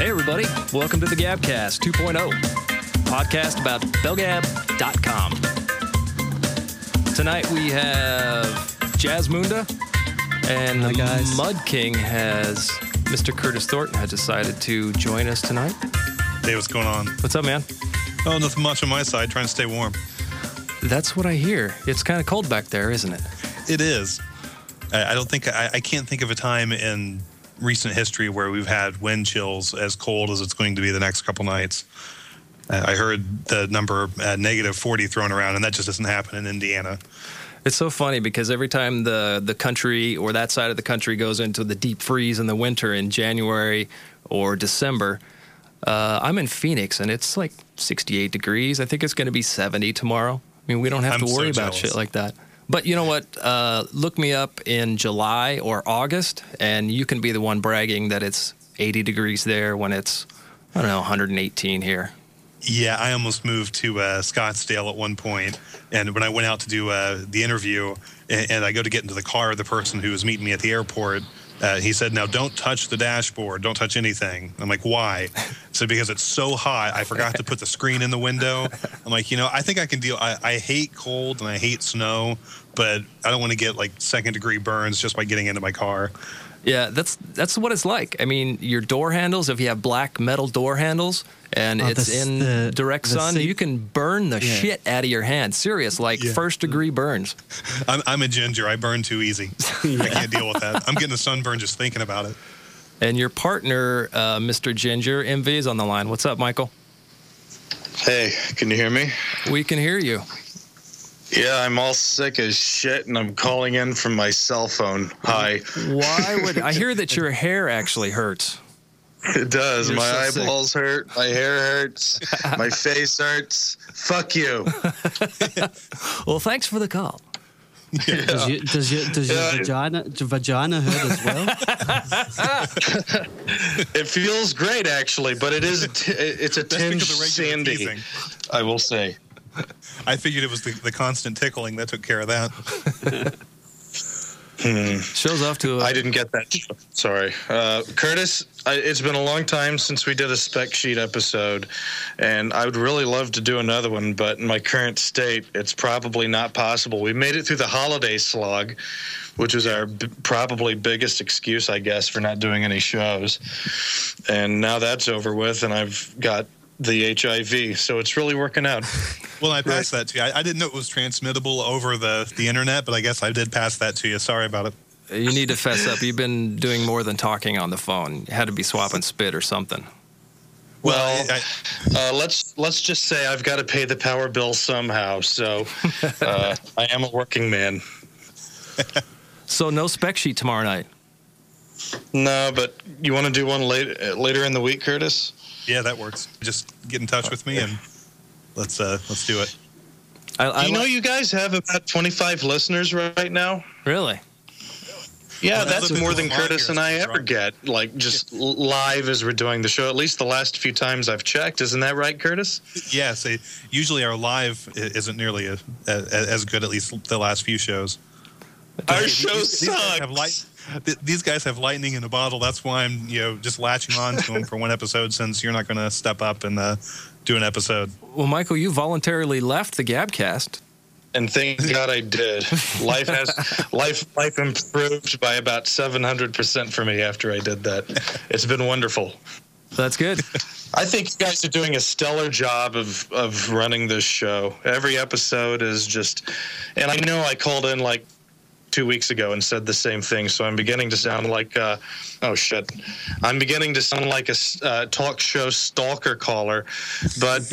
Hey, everybody. Welcome to the Gabcast 2.0, podcast about belgab.com. Tonight we have Jazzmunda, and Hi, guys. Mud King has Mr. Curtis Thornton has decided to join us tonight. Hey, what's going on? What's up, man? Oh, nothing much on my side, trying to stay warm. That's what I hear. It's kind of cold back there, isn't it? It is. I can't think of a time in recent history where we've had wind chills as cold as it's going to be the next couple nights. I heard the number negative 40 thrown around, and that just doesn't happen in Indiana. It's so funny because every time the country or that side of the country goes into the deep freeze in the winter in January or December, I'm in Phoenix, and it's like 68 degrees. I think it's going to be 70 tomorrow. I mean, we don't have to worry about shit like that. But you know what? Look me up in July or August, and you can be the one bragging that it's 80 degrees there when it's, 118 here. Yeah, I almost moved to Scottsdale at one point, and when I went out to do the interview, and I go to get into the car of the person who was meeting me at the airport, he said, "Now don't touch the dashboard, don't touch anything." I'm like, "Why?" So because it's so hot, I forgot to put the screen in the window. I'm like, I think I can deal. I hate cold and I hate snow, but I don't want to get like second-degree burns just by getting into my car. Yeah, that's what it's like. I mean, your door handles, if you have black metal door handles and it's in direct sun, you can burn the shit out of your hand. Serious, first-degree burns. I'm a ginger. I burn too easy. I can't deal with that. I'm getting a sunburn just thinking about it. And your partner, Mr. Ginger, MV, is on the line. What's up, Michael? Hey, can you hear me? We can hear you. Yeah, I'm all sick as shit, and I'm calling in from my cell phone. Hi. Why would I hear that your hair actually hurts? It does. You're my so eyeballs hurt. My hair hurts. My face hurts. Fuck you. Well, thanks for the call. Yeah. Does your vagina hurt as well? It feels great, actually, but it's a tinge sandy, teasing. I will say. I figured it was the constant tickling that took care of that. Shows off to I didn't get that. Sorry. Curtis, it's been a long time since we did a spec sheet episode, and I would really love to do another one, but in my current state, it's probably not possible. We made it through the holiday slog, which was our probably biggest excuse, I guess, for not doing any shows. And now that's over with, and I've got the HIV, so it's really working out. Well, I passed that to you. I didn't know it was transmittable over the internet, but I guess I did pass that to you. Sorry about it. You need to fess up. You've been doing more than talking on the phone. You had to be swapping spit or something. Well, let's just say I've got to pay the power bill somehow, so I am a working man. So no spec sheet tomorrow night? No, but you want to do one later in the week, Curtis? Yeah, that works. Just get in touch with me and let's do it. You guys have about 25 listeners right now? Really? Yeah, well, that's more than Curtis and I ever get, just live as we're doing the show. At least the last few times I've checked. Isn't that right, Curtis? Yeah, usually our live isn't nearly as good, at least the last few shows. Our show sucks. These guys have lightning in a bottle. That's why I'm, just latching on to them for one episode, since you're not going to step up and do an episode. Well, Michael, you voluntarily left the Gabcast. And thank God I did. Life improved by about 700% for me after I did that. It's been wonderful. That's good. I think you guys are doing a stellar job of running this show. Every episode is just, and I know I called in 2 weeks ago and said the same thing, so I'm beginning to sound like I'm beginning to sound like a talk show stalker caller, but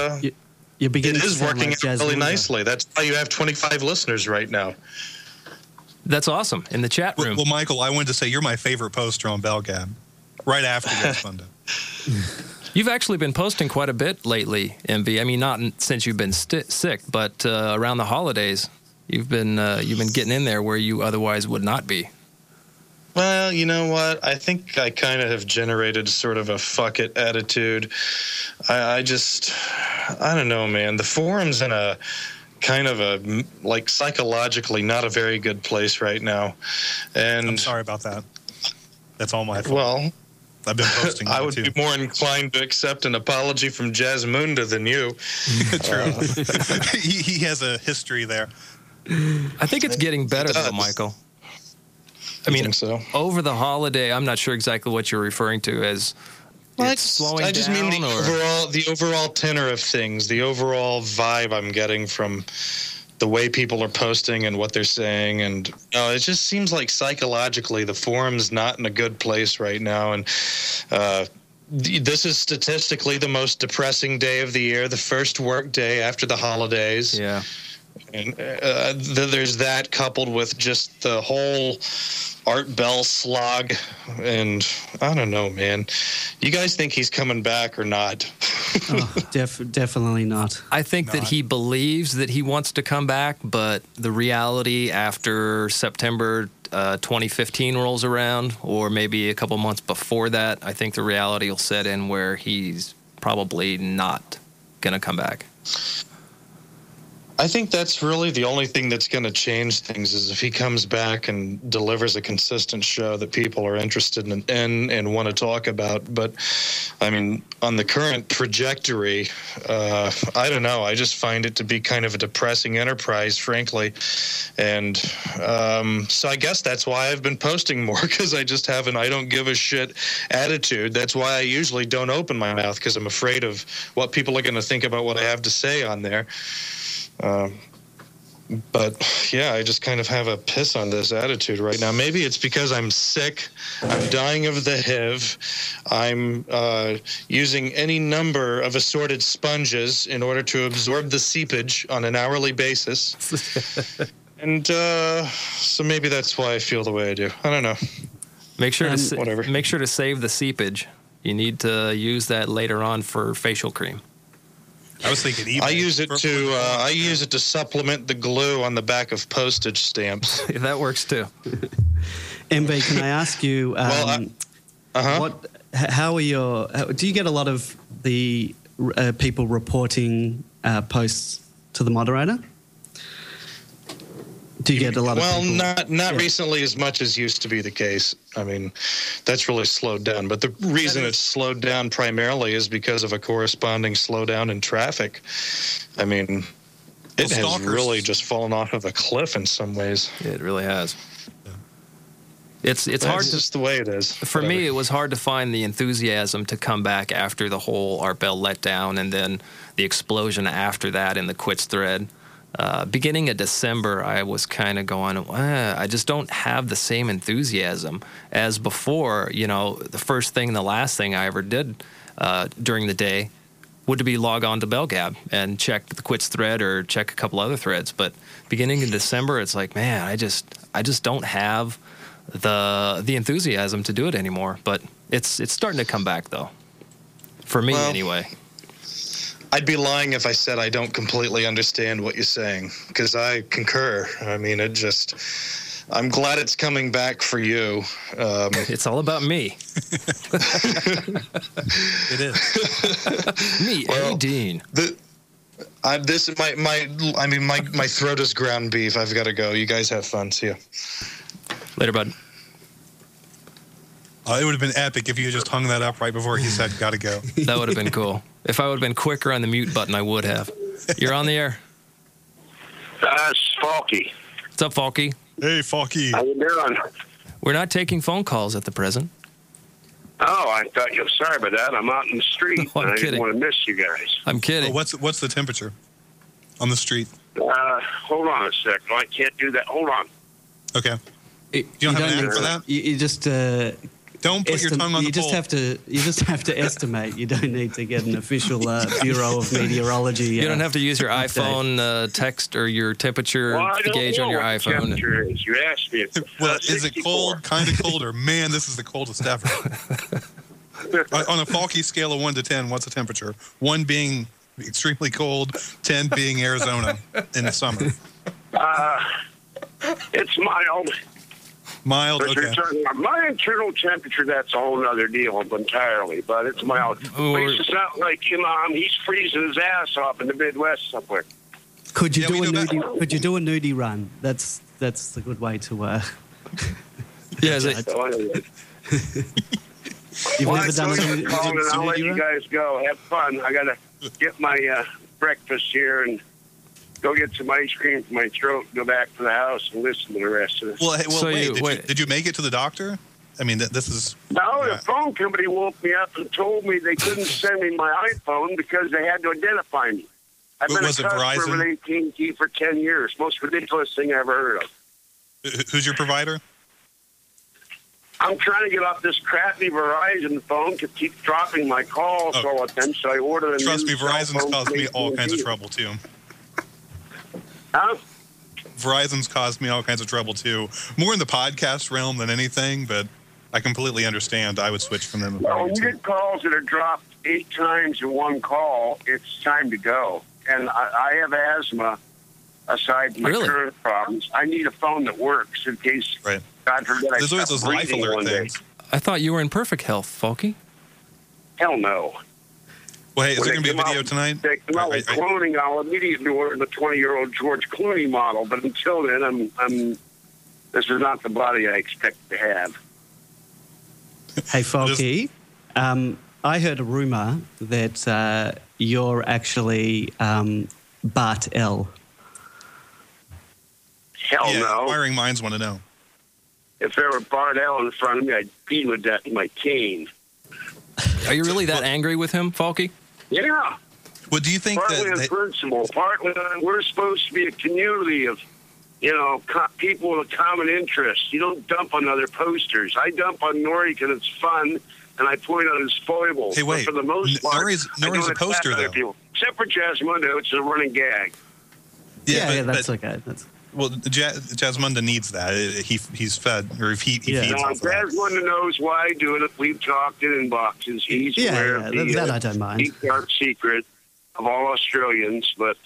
it is working out really nicely. That's why you have 25 listeners right now. That's awesome. In the chat room. Well, Michael, I wanted to say you're my favorite poster on Belgab, right after Ghost You've actually been posting quite a bit lately, MV. I mean, not since you've been sick, but around the holidays. You've been getting in there where you otherwise would not be. Well, you know what? I think I kind of have generated sort of a fuck it attitude. I don't know, man. The forum's in a kind of a, psychologically not a very good place right now. And I'm sorry about that. That's all my fault. Well, I've been posting. I would too. be more inclined to accept an apology from Jasmunda than you. True. He has a history there. I think it's getting better, though, Michael. I mean, so. Over the holiday, I'm not sure exactly what you're referring to as. Well, it's slowing I just down, mean the overall tenor of things, the overall vibe I'm getting from the way people are posting and what they're saying, and it just seems like psychologically the forum's not in a good place right now, and this is statistically the most depressing day of the year, the first work day after the holidays. Yeah. And there's that coupled with just the whole Art Bell slog, and I don't know, man. You guys think he's coming back or not? Definitely not. I think that he believes that he wants to come back, but the reality after September 2015 rolls around, or maybe a couple months before that, I think the reality will set in where he's probably not going to come back. I think that's really the only thing that's going to change things is if he comes back and delivers a consistent show that people are interested in and want to talk about. But, I mean, on the current trajectory, I don't know. I just find it to be kind of a depressing enterprise, frankly. And so I guess that's why I've been posting more, because I just have an I don't give a shit attitude. That's why I usually don't open my mouth, because I'm afraid of what people are going to think about what I have to say on there. But yeah, I just kind of have a piss on this attitude right now. Maybe it's because I'm sick, I'm dying of the HIV, I'm using any number of assorted sponges in order to absorb the seepage on an hourly basis. And so maybe that's why I feel the way I do. I don't know. Make sure to save the seepage. You need to use that later on for facial cream. I was thinking eBay. I use it to supplement the glue on the back of postage stamps. That works too. MB, can I ask you? How are your? Do you get a lot of the people reporting posts to the moderator? Do you get a lot of people? Not recently as much as used to be the case. I mean, that's really slowed down. But the reason it's slowed down primarily is because of a corresponding slowdown in traffic. I mean, it has really just fallen off of a cliff in some ways. It really has. It's hard. It's just the way it is. For me, it was hard to find the enthusiasm to come back after the whole Art Bell letdown and then the explosion after that in the quits thread. Beginning of December, I was kind of going, I just don't have the same enthusiasm as before. You know, the first thing, the last thing I ever did during the day would be log on to BellGab and check the quits thread or check a couple other threads. But beginning in December, it's like, man, I just don't have the enthusiasm to do it anymore. But it's starting to come back, though, for me anyway. I'd be lying if I said I don't completely understand what you're saying, because I concur. I mean, I'm glad it's coming back for you. It's all about me. It is. Me, Eddie Dean. My throat is ground beef. I've got to go. You guys have fun. See ya. Later, bud. It would have been epic if you just hung that up right before he said, gotta go. That would have been cool. If I would have been quicker on the mute button, I would have. You're on the air. It's Falky. What's up, Falky? Hey, Falky. How you doing? We're not taking phone calls at the present. Oh, I thought you were sorry about that. I'm out in the street. No, I'm I kidding. didn't want to miss you guys. I'm kidding. Well, what's the temperature on the street? Hold on a sec. No, I can't do that. Hold on. Okay. You don't have an app for that? You just don't put your tongue on the pole. You just have to estimate. You don't need to get an official Bureau of Meteorology. You don't have to use your iPhone text or your temperature gauge on your iPhone. Temperature is. You asked me. Well, is it cold? Kind of cold, or man, this is the coldest ever. On a Falky scale of 1 to 10, what's the temperature? 1 being extremely cold, 10 being Arizona in the summer. It's mild. Mild, okay. My internal temperature, that's a whole other deal entirely, but it's mild. It's not like he's freezing his ass off in the Midwest somewhere. Could you do a nudie run? That's the good way to. You've Well, never done I told it you to call and I'll let you guys go. Have fun. I got to get my breakfast here and go get some ice cream for my throat, go back to the house and listen to the rest of this. Well, So did you make it to the doctor? I mean, this is... No, the phone company woke me up and told me they couldn't send me my iPhone because they had to identify me. I've been a Was it customer Verizon? with AT&T for 10 years. Most ridiculous thing I ever heard of. Who's your provider? I'm trying to get off this crappy Verizon phone to keep dropping my calls all the time, so I ordered a Trust new me, Verizon's cell phone caused me from all kinds of AT&T. trouble, too. Huh? Verizon's caused me all kinds of trouble, too. More in the podcast realm than anything, but I completely understand. I would switch from them. Well, when you get calls that are dropped 8 times in one call, it's time to go. And I have asthma, aside from my Really? current problems. I need a phone that works in case, Right. God forbid, I There's always stop those life breathing alert one day. things. I thought you were in perfect health, Falky. Hell no. Well, hey, is When there going to be they a come video out- tonight? They come out with cloning, I'll immediately order the 20-year-old George Clooney model. But until then, this is not the body I expect to have. Hey, Falky, I heard a rumor that you're actually Bart L. Hell Yeah, no. inquiring minds want to know. If there were Bardell in front of me, I'd beat him with that in my cane. Are you really that angry with him, Falky? Yeah. Well, do you think Partly in that... principle, partly we're supposed to be a community of, people with a common interest. You don't dump on other posters. I dump on Nori because it's fun, and I point out his foibles. Hey, wait. But for the most part, Nori's I don't a attack poster, other though. people. Except for Jasmundo, it's a running gag. Yeah, but- that's okay. That's Well, Jasmunda needs that. He's fed, or if he Yeah. feeds Now, off of that. Jasmundo knows why I do it. We've talked it in boxes. He's aware of the that I don't mind. deep dark secret of all Australians, but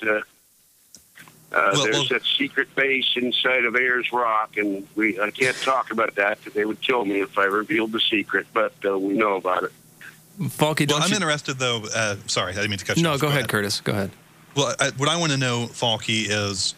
there's that secret base inside of Ayers Rock, and I can't talk about that because they would kill me if I revealed the secret, but we know about it. Falky, Well, don't I'm you... interested, though. Sorry, I didn't mean to cut you No, off. go ahead, Curtis. Go ahead. Well, what I want to know, Falky, is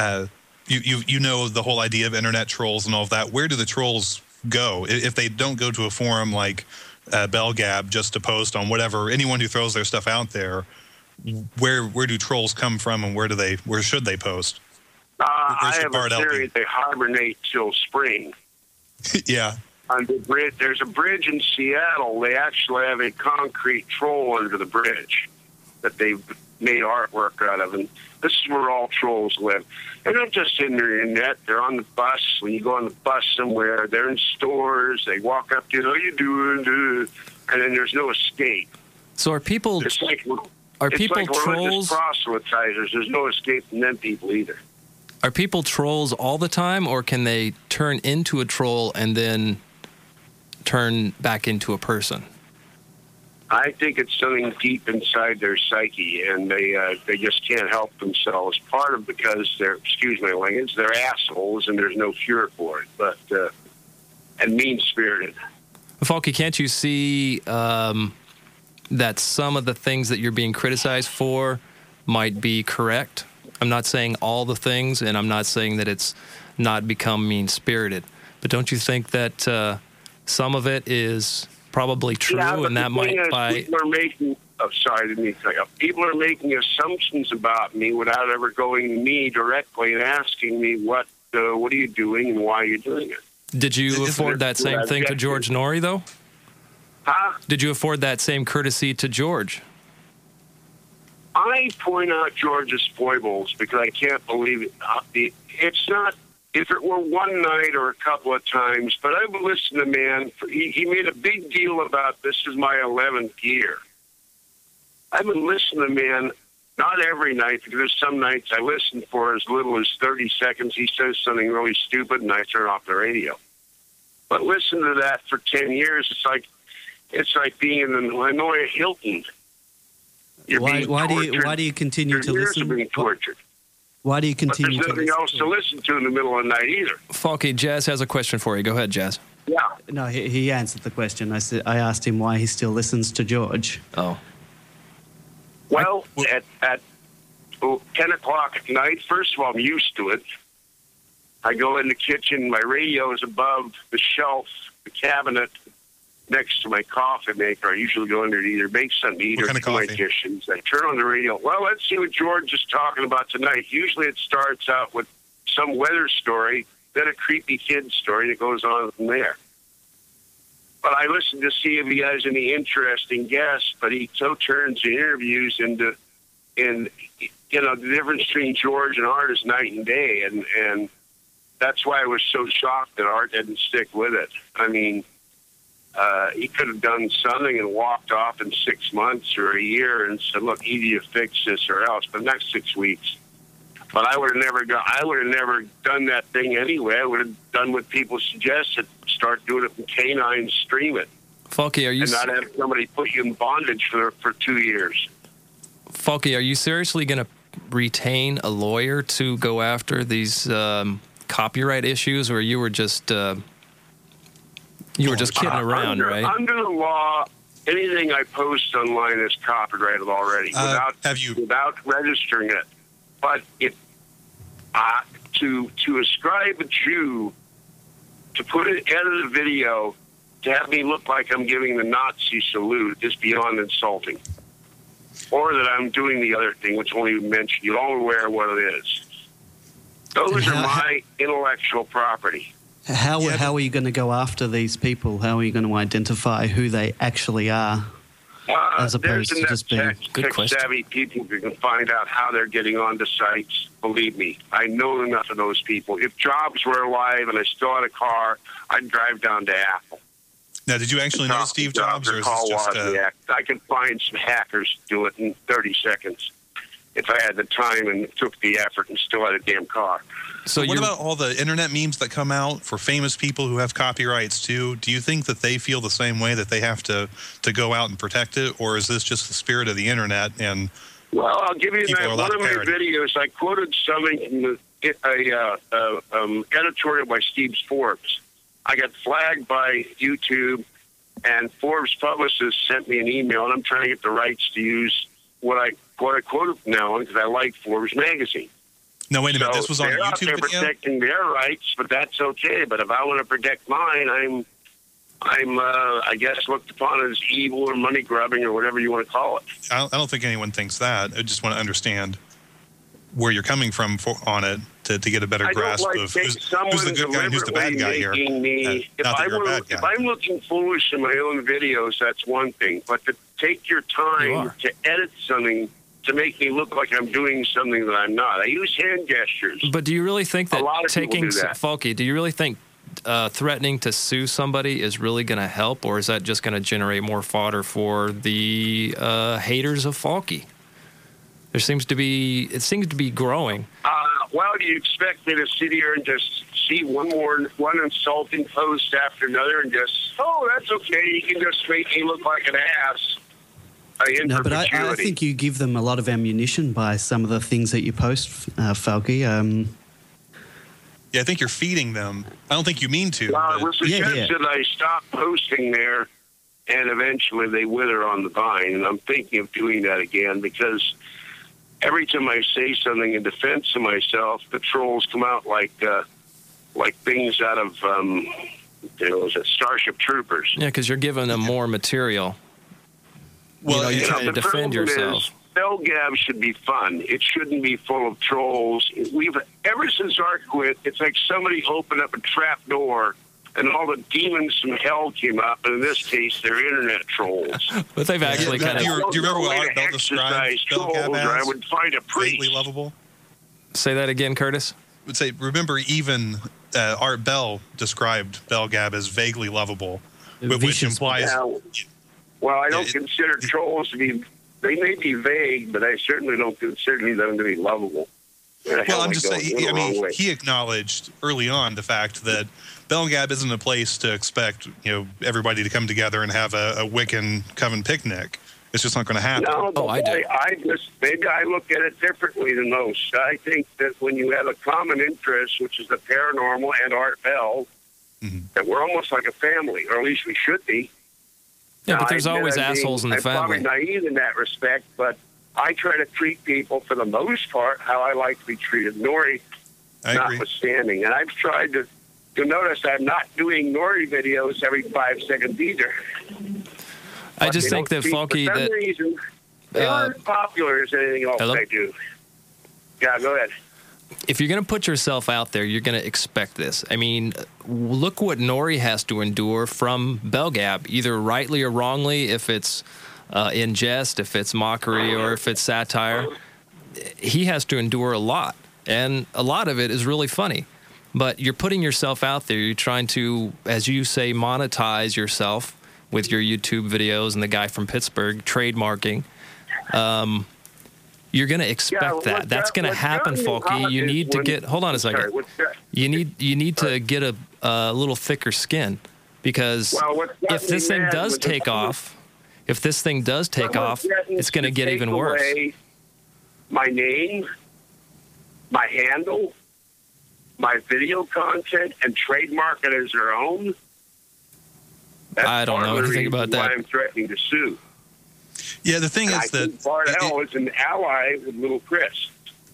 you know the whole idea of internet trolls and all of that. Where do the trolls go if they don't go to a forum like BellGab just to post on whatever? Anyone who throws their stuff out there, where do trolls come from, and where should they post? I should have Bart a L theory be? they hibernate till spring. Yeah. On the bridge, there's a bridge in Seattle. They actually have a concrete troll under the bridge that they've made artwork out of, and this is where all trolls live. They're not just in the internet. They're on the bus. When you go on the bus somewhere, they're in stores. They walk up to you, how you doing? And then there's no escape. So are people... It's like Are it's people like religious trolls? proselytizers. There's no escape from them people either. Are people trolls all the time, or can they turn into a troll and then turn back into a person? I think it's something deep inside their psyche, and they just can't help themselves. Part of because they're, excuse my language, they're assholes, and there's no cure for it. But and mean spirited. Falky, can't you see that some of the things that you're being criticized for might be correct? I'm not saying all the things, and I'm not saying that it's not become mean-spirited. But don't you think that some of it is probably true, but and that the thing might is, by... people are making. Oh, sorry, didn't mean to cut you off. People are making assumptions about me without ever going to me directly and asking me what are you doing and why are you doing it. Did you afford that same thing to George Norrie, though? Huh? Did you afford that same courtesy to George? I point out George's foibles because I can't believe it. It's not, if it were one night or a couple of times, but I've listened to man. He made a big deal about this is my 11th year. I've been listening to man, not every night, because there's some nights I listen for as little as 30 seconds. He says something really stupid, and I turn off the radio. But listen to that for 10 years. It's like being in the Hanoi Hilton. Why do you continue to Your ears listen? are being tortured. Why do you But continue there's to nothing listen? else to listen to in the middle of the night either. Falky, Jazz has a question for you. Go ahead, Jazz. Yeah. No, he answered the question. I asked him why he still listens to George. Oh. Well, at 10 o'clock at night, first of all, I'm used to it. I go in the kitchen. My radio is above the shelf, the cabinet next to my coffee maker. I usually go in there to either make something to eat What or kind of do my coffee? dishes. I turn on the radio. Well, let's see what George is talking about tonight. Usually it starts out with some weather story, then a creepy kid story that goes on from there. But I listen to see if he has any interesting guests, but he so turns the interviews into, the difference between George and Art is night and day, and that's why I was so shocked that Art didn't stick with it. I mean, he could have done something and walked off in 6 months or a year and said, "Look, either you fix this or else." But next 6 weeks. But I would have never done that thing anyway. I would have done what people suggested: start doing it from K9, stream it, Falky, and not have somebody put you in bondage for 2 years. Falky, are you seriously going to retain a lawyer to go after these copyright issues, or you were just kidding around, right? Under the law, anything I post online is copyrighted already without registering it. But if to ascribe a Jew, to put it edit a video, to have me look like I'm giving the Nazi salute is beyond insulting. Or that I'm doing the other thing, which only mentioned. You're all aware of what it is. Those are my intellectual property. How are you going to go after these people? How are you going to identify who they actually are? As opposed to just being tech-savvy people who can find out how they're getting onto sites. Believe me, I know enough of those people. If Jobs were alive and I still had a car, I'd drive down to Apple. Now, did you actually know Steve Jobs, or is this just I could find some hackers to do it in 30 seconds if I had the time and took the effort and still had a damn car. So what about all the internet memes that come out for famous people who have copyrights too? Do you think that they feel the same way, that they have to go out and protect it, or is this just the spirit of the internet? And well, I'll give you one of my videos. I quoted something from editorial by Steve Forbes. I got flagged by YouTube, and Forbes' publicist sent me an email, and I'm trying to get the rights to use what I quoted from now on because I like Forbes magazine. No, wait a minute. This was on a YouTube video? They're protecting their rights, but that's okay. But if I want to protect mine, I'm I guess, looked upon as evil or money grubbing or whatever you want to call it. I don't think anyone thinks that. I just want to understand where you're coming from on it to get a better grasp of who's the good guy and who's the bad guy here. If I'm looking foolish in my own videos, that's one thing. But to take your time to edit something to make me look like I'm doing something that I'm not. I use hand gestures. But do you really think that Falky, do you really think threatening to sue somebody is really going to help, or is that just going to generate more fodder for the haters of Falky? It seems to be growing. Well, do you expect me to sit here and just see one insulting post after another and just, that's okay, you can just make me look like an ass? No, but I think you give them a lot of ammunition by some of the things that you post, Falky. Yeah, I think you're feeding them. I don't think you mean to. Well, it was suggested I stop posting there, and eventually they wither on the vine. And I'm thinking of doing that again because every time I say something in defense of myself, the trolls come out like things out of Starship Troopers. Yeah, because you're giving them more material. Well, you're trying to defend yourself. Bell Gab should be fun. It shouldn't be full of trolls. Ever since Art quit, it's like somebody opened up a trap door and all the demons from hell came up, and in this case, they're internet trolls. But they've actually kind of... Do you remember what Art Bell described Bell Gab as? I would find a priest. Vaguely lovable? Say that again, Curtis? I would say, remember even Art Bell described Bell Gab as vaguely lovable, which implies... Well, I don't consider trolls to be... They may be vague, but I certainly don't consider them to be lovable. Well, I'm just saying, he acknowledged early on the fact that Bell Gab isn't a place to expect, everybody to come together and have a Wiccan coven picnic. It's just not going to happen. No, maybe I look at it differently than most. I think that when you have a common interest, which is the paranormal and Art Bell, that we're almost like a family, or at least we should be. Yeah, but there's always assholes in the family. I'm probably naive in that respect, but I try to treat people, for the most part, how I like to be treated. Nori, notwithstanding. And I've tried to You'll notice I'm not doing Nori videos every 5 seconds either. I just think that, Falky, for some reason, they aren't popular as anything else I do. Yeah, go ahead. If you're going to put yourself out there, you're going to expect this. I mean, look what Nori has to endure from Belgab, either rightly or wrongly, if it's in jest, if it's mockery, or if it's satire. He has to endure a lot, and a lot of it is really funny. But you're putting yourself out there. You're trying to, as you say, monetize yourself with your YouTube videos and the guy from Pittsburgh, trademarking. You're going to expect that. That's going to happen, Falky. You need to get... Hold on a second. You need to get a little thicker skin, because if this thing does take off, it's going to get even worse. My name, my handle, my video content, and trademark it as their own. I don't know anything about that. I'm threatening to sue. Yeah, the thing is that Bart L is an ally with Little Chris.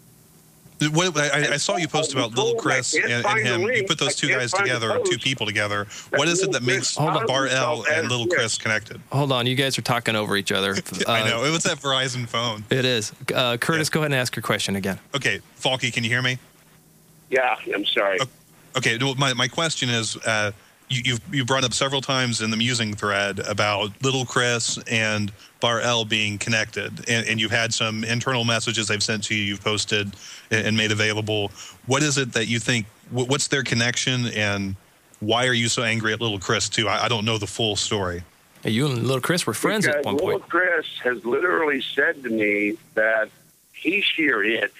I saw you post about Little Chris and him. You put those two guys together, two people together. What is it that makes Bart L and Little Chris connected? Hold on, you guys are talking over each other. I know. It was that Verizon phone. It is. Curtis, go ahead and ask your question again. Okay, Falky, can you hear me? Yeah, I'm sorry. Okay, my question is, you brought up several times in the musing thread about Little Chris and Bart L being connected, and you've had some internal messages they've sent to you, you've posted and made available. What is it that you think, what's their connection, and why are you so angry at Little Chris, too? I don't know the full story. Hey, you and Little Chris were friends at one point. Little Chris has literally said to me that he, she, or it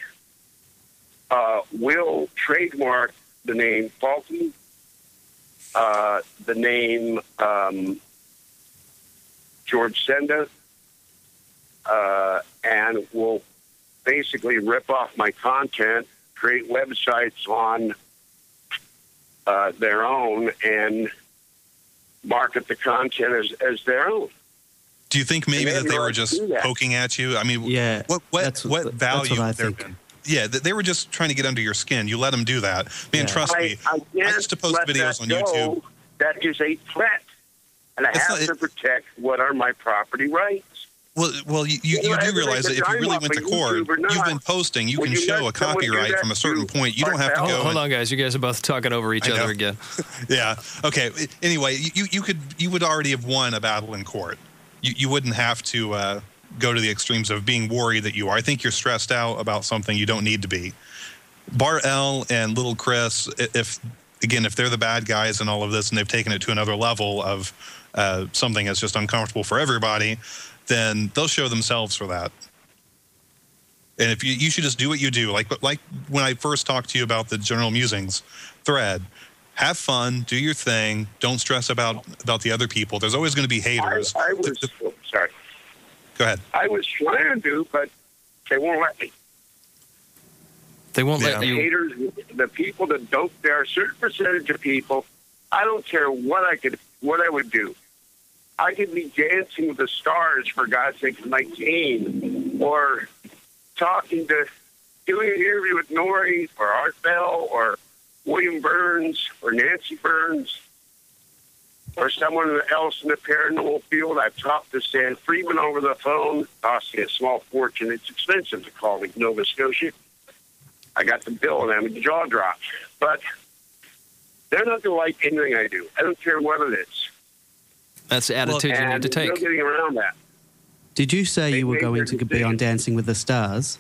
will trademark the name Falky, the name George Senda, and will basically rip off my content, create websites on their own, and market the content as their own. Do you think maybe that they were just poking at you? I mean, yeah, what value that's there been? Yeah, they were just trying to get under your skin. You let them do that. Man, trust me. I used to post videos on YouTube. That is a threat, and I have to protect what are my property rights. Well, you do realize that if you really went to court, you've been posting, you can show a copyright from a certain point. You don't have to go. Hold on, guys. You guys are both talking over each other again. Yeah. Okay. Anyway, you would already have won a battle in court. You wouldn't have to go to the extremes of being worried that you are. I think you're stressed out about something you don't need to be. Bart L and Little Chris, if they're the bad guys in all of this and they've taken it to another level of something that's just uncomfortable for everybody, then they'll show themselves for that. And if you should just do what you do, like when I first talked to you about the General Musings thread, have fun, do your thing, don't stress about the other people. There's always going to be haters. Sorry. Go ahead. I was trying to, but they won't let me. They won't let you. Haters, the people that don't. There are a certain percentage of people. I don't care what I would do. I could be dancing with the stars, for God's sake, in my team, or doing an interview with Nori or Art Bell or William Burns or Nancy Burns or someone else in the paranormal field. I've talked to Stan Friedman over the phone, costing a small fortune. It's expensive to call me Nova Scotia. I got the bill and I'm jaw dropped. But they're not going to like anything I do. I don't care what it is. That's the attitude you need to take. No getting around that. Did you say you were going to be on Dancing with the Stars?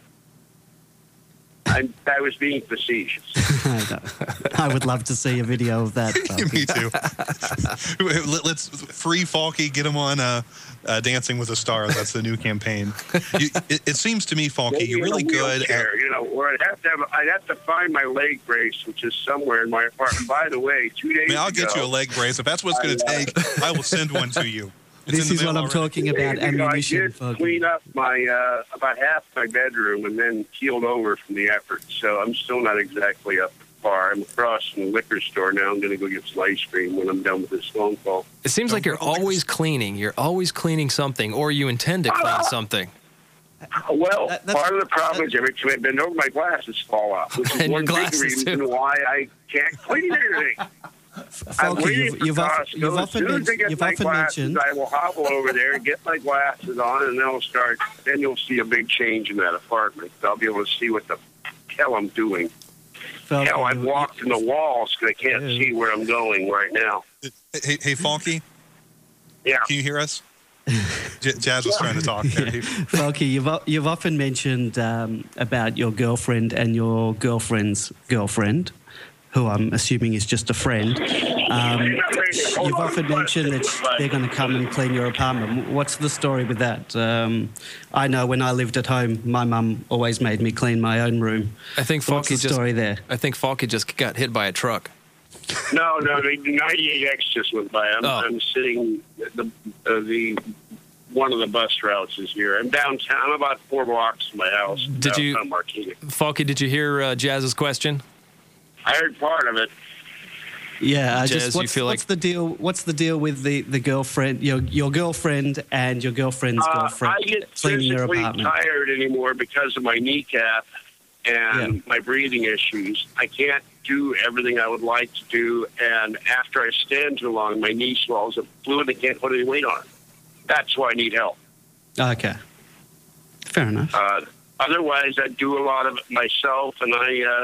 I was being facetious. I would love to see a video of that. Me too. Let's free Falky, get him on Dancing with the Stars. That's the new campaign. It seems to me, Falky, you're really good at... Where I'd have to find my leg brace, which is somewhere in my apartment. By the way, 2 days ago... I'll get you a leg brace. If that's what it's going to take, I will send one to you. This is what I'm talking about, ammunition. I did clean up about half my bedroom and then keeled over from the effort. So I'm still not exactly up to par. I'm across from the liquor store now. I'm going to go get some ice cream when I'm done with this phone call. It seems like you're always cleaning. You're always cleaning something, or you intend to clean something. Well, That's- part of the problem is every time I bend over, my glasses fall off, which is And your one big glasses, reason too. why I can't clean anything. I'm Falky, waiting for you've Costco. As soon as I get my glasses, mentioned. I will hobble over there and get my glasses on, and then you'll see a big change in that apartment. I'll be able to see what the hell I'm doing. Falky, Hell, I've walked in the walls because I can't see where I'm going right now. Hey, Falky, Yeah. can you hear us? Jazz was trying to talk there. Falky, you've often mentioned about your girlfriend and your girlfriend's girlfriend, who I'm assuming is just a friend. You've often mentioned that they're going to come and clean your apartment. What's the story with that? I know when I lived at home, my mum always made me clean my own room. I think What's the story there? I think Falky just got hit by a truck. No, the 98X just went by. I'm sitting at the one of the bus routes is here. I'm downtown. I'm about 4 blocks from my house. Downtown Marquina. Falky, did you hear Jazz's question? I heard part of it. Yeah, Jazz, what's the deal? What's the deal with the girlfriend, your girlfriend and your girlfriend's girlfriend I get cleaning your physically apartment? tired anymore because of my kneecap and my breathing issues. I can't do everything I would like to do, and after I stand too long, my knee swells up fluid and I can't put any weight on it. That's why I need help. Okay, fair enough. Otherwise, I do a lot of it myself, and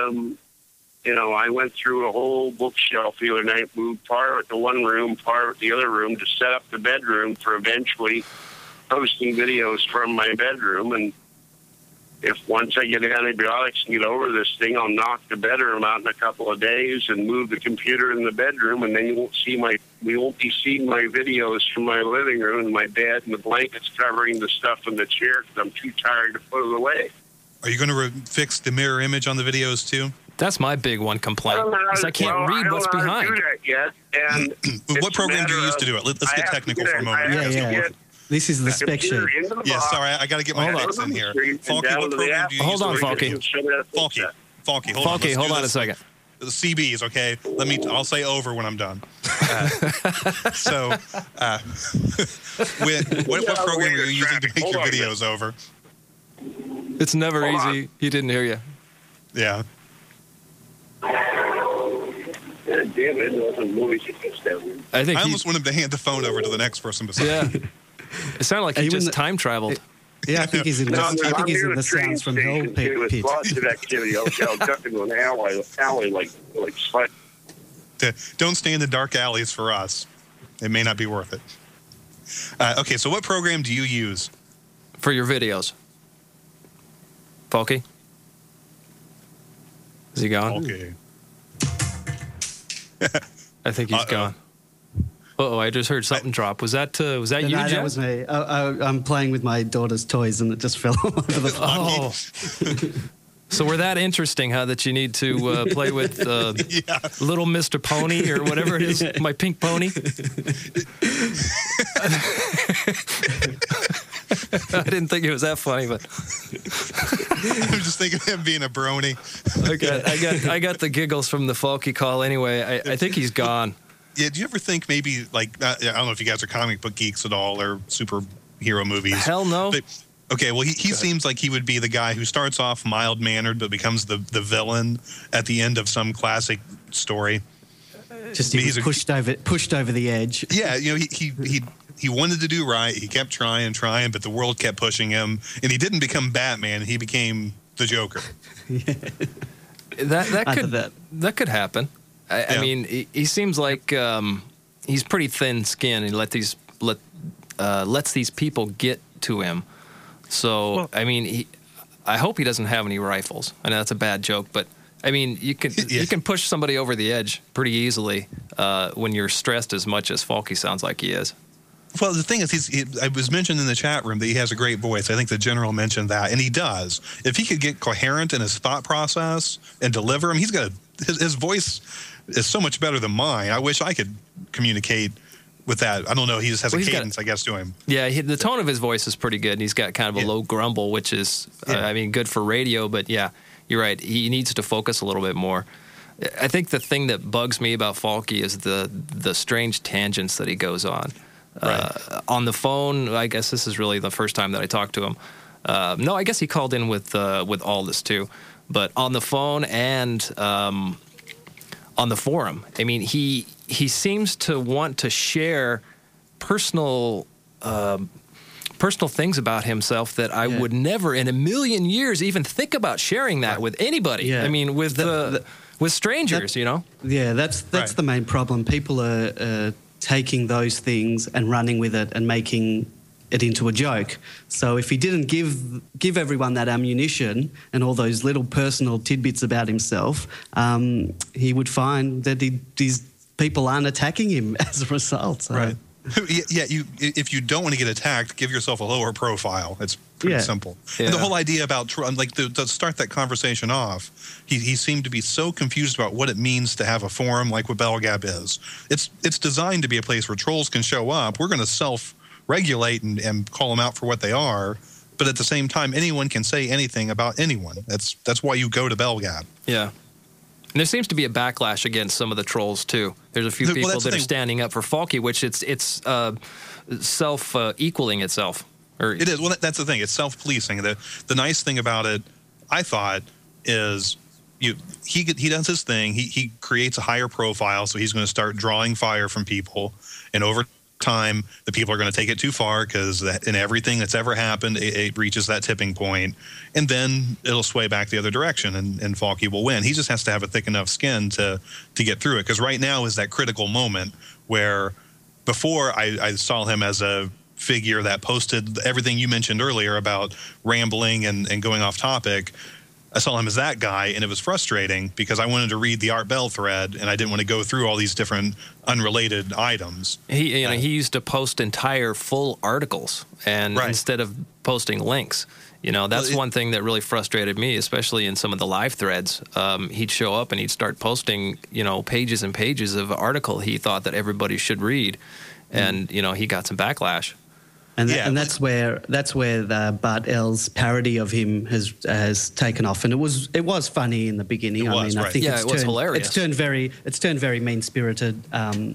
I went through a whole bookshelf the other night, moved part of it to one room, part of it the other room to set up the bedroom for eventually posting videos from my bedroom. And if once I get antibiotics and get over this thing, I'll knock the bedroom out in a couple of days and move the computer in the bedroom, and then we won't be seeing my videos from my living room and my bed and the blankets covering the stuff in the chair because I'm too tired to put it away. Are you going to fix the mirror image on the videos too? That's my big one complaint. I can't read what's behind. I don't know how to do that yet. And What program do you use to do it? Let's get technical for a moment. Yeah. This is the spec sheet. Yeah, sorry, I got to get my ex in here. Falky, what program do you use? Hold on, Falky. Falky, hold on. Falky, hold on a second. The CBs, okay? I'll say over when I'm done. What program are you using to make your videos over? It's never easy. He didn't hear you. Yeah. Damn it, it wasn't movies you missed that one. I almost want him to hand the phone over to the next person beside Yeah. It sounded like he just time traveled. Yeah, I think he's in the Sounds from Hell pit. With lots of activity. I'll duck into an alley like slut. Don't stay in the dark alleys for us. It may not be worth it. Okay, so what program do you use? For your videos. Falky? Is he gone? Okay. I think he's gone. Uh-oh, I just heard something drop. Was that you, No, Jazz? that was me. I'm playing with my daughter's toys and it just fell all over the floor. Oh. So we're that interesting, huh, that you need to play with Little Mr. Pony or whatever it is, my pink pony? I didn't think it was that funny, but I'm just thinking of him being a brony. I got the giggles from the Falky call anyway. I think he's gone. Yeah, do you ever think maybe, like, I don't know if you guys are comic book geeks at all or superhero movies. Hell no. But, okay, well, he seems like he would be the guy who starts off mild-mannered but becomes the villain at the end of some classic story. Just he was pushed over the edge. Yeah, he wanted to do right. He kept trying, but the world kept pushing him. And he didn't become Batman. He became the Joker. That could happen. I mean, he seems like he's pretty thin-skinned. He lets these people get to him. So, I mean, I hope he doesn't have any rifles. I know that's a bad joke, but I mean, you can push somebody over the edge pretty easily when you're stressed as much as Falky sounds like he is. Well, the thing is, I was mentioned in the chat room that he has a great voice. I think the general mentioned that, and he does. If he could get coherent in his thought process and deliver him, his voice is so much better than mine. I wish I could communicate with that. I don't know. He just has a cadence, I guess, to him. Yeah, the tone of his voice is pretty good, and he's got kind of a low grumble, which is, good for radio. But yeah, you're right. He needs to focus a little bit more. I think the thing that bugs me about Falky is the strange tangents that he goes on. Right. On the phone, I guess this is really the first time that I talked to him. No, I guess he called in with Aldous too, but on the phone and on the forum. I mean, he seems to want to share personal things about himself that I would never in a million years even think about sharing that with anybody. Yeah. I mean, with strangers, you know? Yeah, that's the main problem. People are taking those things and running with it and making it into a joke. So if he didn't give everyone that ammunition and all those little personal tidbits about himself, he would find that these people aren't attacking him as a result. So. Right. Yeah, if you don't want to get attacked, give yourself a lower profile. It's pretty simple. Yeah. And the whole idea about, to start that conversation off, he seemed to be so confused about what it means to have a forum like what Belgab is. It's designed to be a place where trolls can show up. We're going to self-regulate and call them out for what they are. But at the same time, anyone can say anything about anyone. That's why you go to Belgab. Yeah. And there seems to be a backlash against some of the trolls too. There's a few people that are standing up for Falky, which it's self equaling itself. It is. Well, that's the thing. It's self-policing. The nice thing about it, I thought, is he does his thing. He creates a higher profile, so he's going to start drawing fire from people, and over time, the people are going to take it too far because in everything that's ever happened, it reaches that tipping point, and then it'll sway back the other direction, and Falky will win. He just has to have a thick enough skin to get through it, because right now is that critical moment where before I saw him as a figure that posted everything you mentioned earlier about rambling and going off topic. I saw him as that guy, and it was frustrating because I wanted to read the Art Bell thread, and I didn't want to go through all these different unrelated items. He used to post entire full articles, and instead of posting links, that's one thing that really frustrated me, especially in some of the live threads. He'd show up and he'd start posting, pages and pages of article he thought that everybody should read, and he got some backlash. And that's where the Bart L's parody of him has taken off, and it was funny in the beginning. I think it was hilarious. It's turned very mean spirited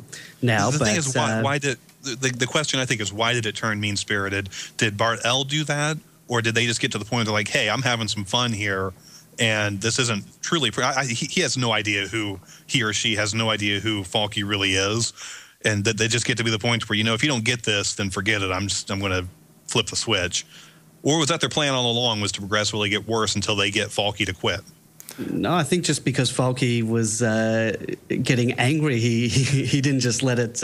now. The thing is, why did the question I think is why did it turn mean spirited? Did Bart L do that, or did they just get to the point of like, hey, I'm having some fun here, and this isn't truly? He has no idea who he or she has no idea who Falky really is. And that they just get to be the point where, if you don't get this, then forget it. I'm going to flip the switch. Or was that their plan all along, was to progressively get worse until they get Falky to quit? No, I think just because Falky was getting angry, he didn't just let it.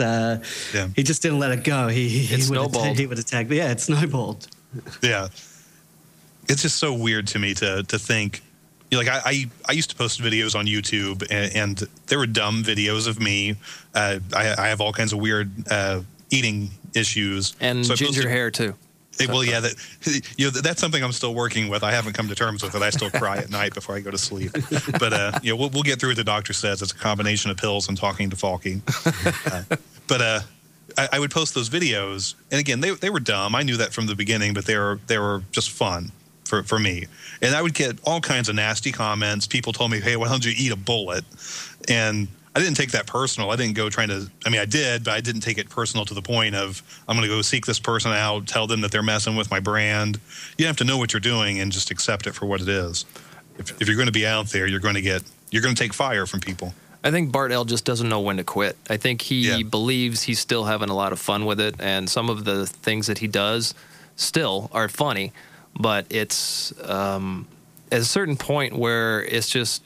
He just didn't let it go. He would attack. Yeah, it snowballed. Yeah, it's just so weird to me to think. Like I used to post videos on YouTube, and there were dumb videos of me. I have all kinds of weird eating issues, and so ginger hair too. Well, yeah, that's something I'm still working with. I haven't come to terms with it. I still cry at night before I go to sleep. But we'll get through it. The doctor says it's a combination of pills and talking to Falky. But I would post those videos, and again, they were dumb. I knew that from the beginning, but they were just fun for me. And I would get all kinds of nasty comments. People told me, hey, why don't you eat a bullet? And I didn't take that personal. I didn't go I did, but I didn't take it personal to the point of I'm going to go seek this person out, tell them that they're messing with my brand. You have to know what you're doing and just accept it for what it is. If you're going to be out there, you're going to take fire from people. I think Bart L just doesn't know when to quit. I think he believes he's still having a lot of fun with it, and some of the things that he does still are funny. But it's at a certain point where it's just,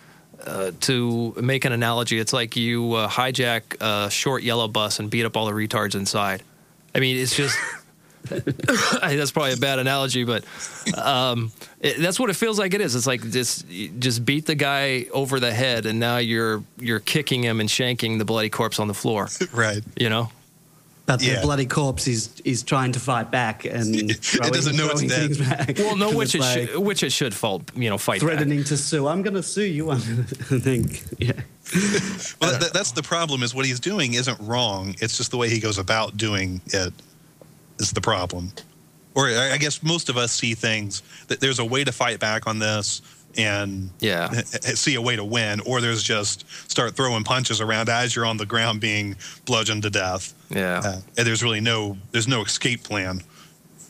to make an analogy, it's like you hijack a short yellow bus and beat up all the retards inside. I mean, it's just, that's probably a bad analogy, but that's what it feels like it is. It's like just beat the guy over the head, and now you're kicking him and shanking the bloody corpse on the floor. Right. But the bloody corpse is trying to fight back, and it doesn't know it's dead. Back. Well, no, which it should fight threatening back. To sue. I'm going to sue you. I think. Yeah. Well, that's the problem. Is what he's doing isn't wrong. It's just the way he goes about doing it is the problem. Or I guess most of us see things that there's a way to fight back on this and see a way to win, or there's just start throwing punches around as you're on the ground being bludgeoned to death. Yeah. And there's no escape plan.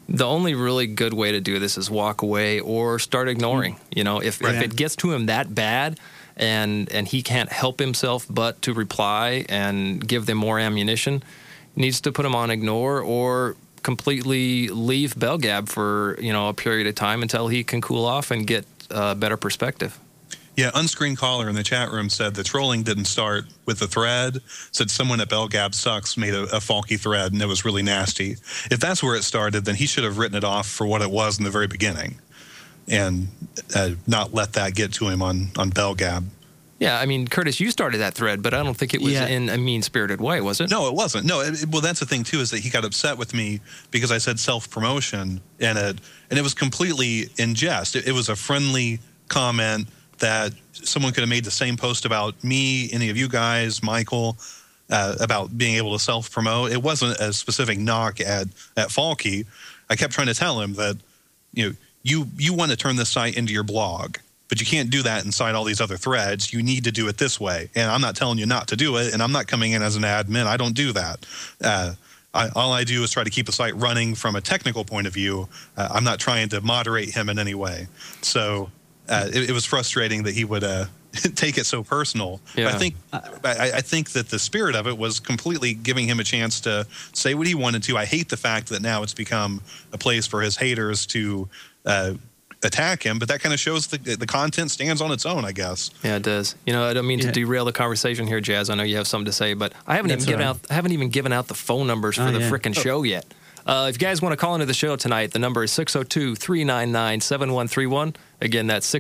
The only really good way to do this is walk away or start ignoring. You know, if it gets to him that bad and he can't help himself but to reply and give them more ammunition, needs to put him on ignore or completely leave BellGab for, you know, a period of time until he can cool off and get a better perspective. Yeah, Unscreened Caller in the chat room said the trolling didn't start with the thread. Said someone at BellGab Sucks made a Falky thread, and it was really nasty. If that's where it started, then he should have written it off for what it was in the very beginning and not let that get to him on BellGab. Yeah, I mean, Curtis, you started that thread, but I don't think it was in a mean-spirited way, was it? No, it wasn't. No, well, that's the thing, too, is that he got upset with me because I said self-promotion, and it was completely in jest. It was a friendly comment that someone could have made the same post about me, any of you guys, Michael, about being able to self-promote. It wasn't a specific knock at Falky. I kept trying to tell him that, you know, you want to turn this site into your blog, but you can't do that inside all these other threads. You need to do it this way. And I'm not telling you not to do it, and I'm not coming in as an admin. I don't do that. All I do is try to keep the site running from a technical point of view. I'm not trying to moderate him in any way. So it was frustrating that he would take it so personal. Yeah. I think that the spirit of it was completely giving him a chance to say what he wanted to. I hate the fact that now it's become a place for his haters to attack him, but that kind of shows the content stands on its own, I guess. Yeah, it does. You know, I don't mean to derail the conversation here, Jazz. I know you have something to say, but I haven't even given out the phone numbers for the frickin' show yet. If you guys want to call into the show tonight, the number is 602-399-7131. Again, that's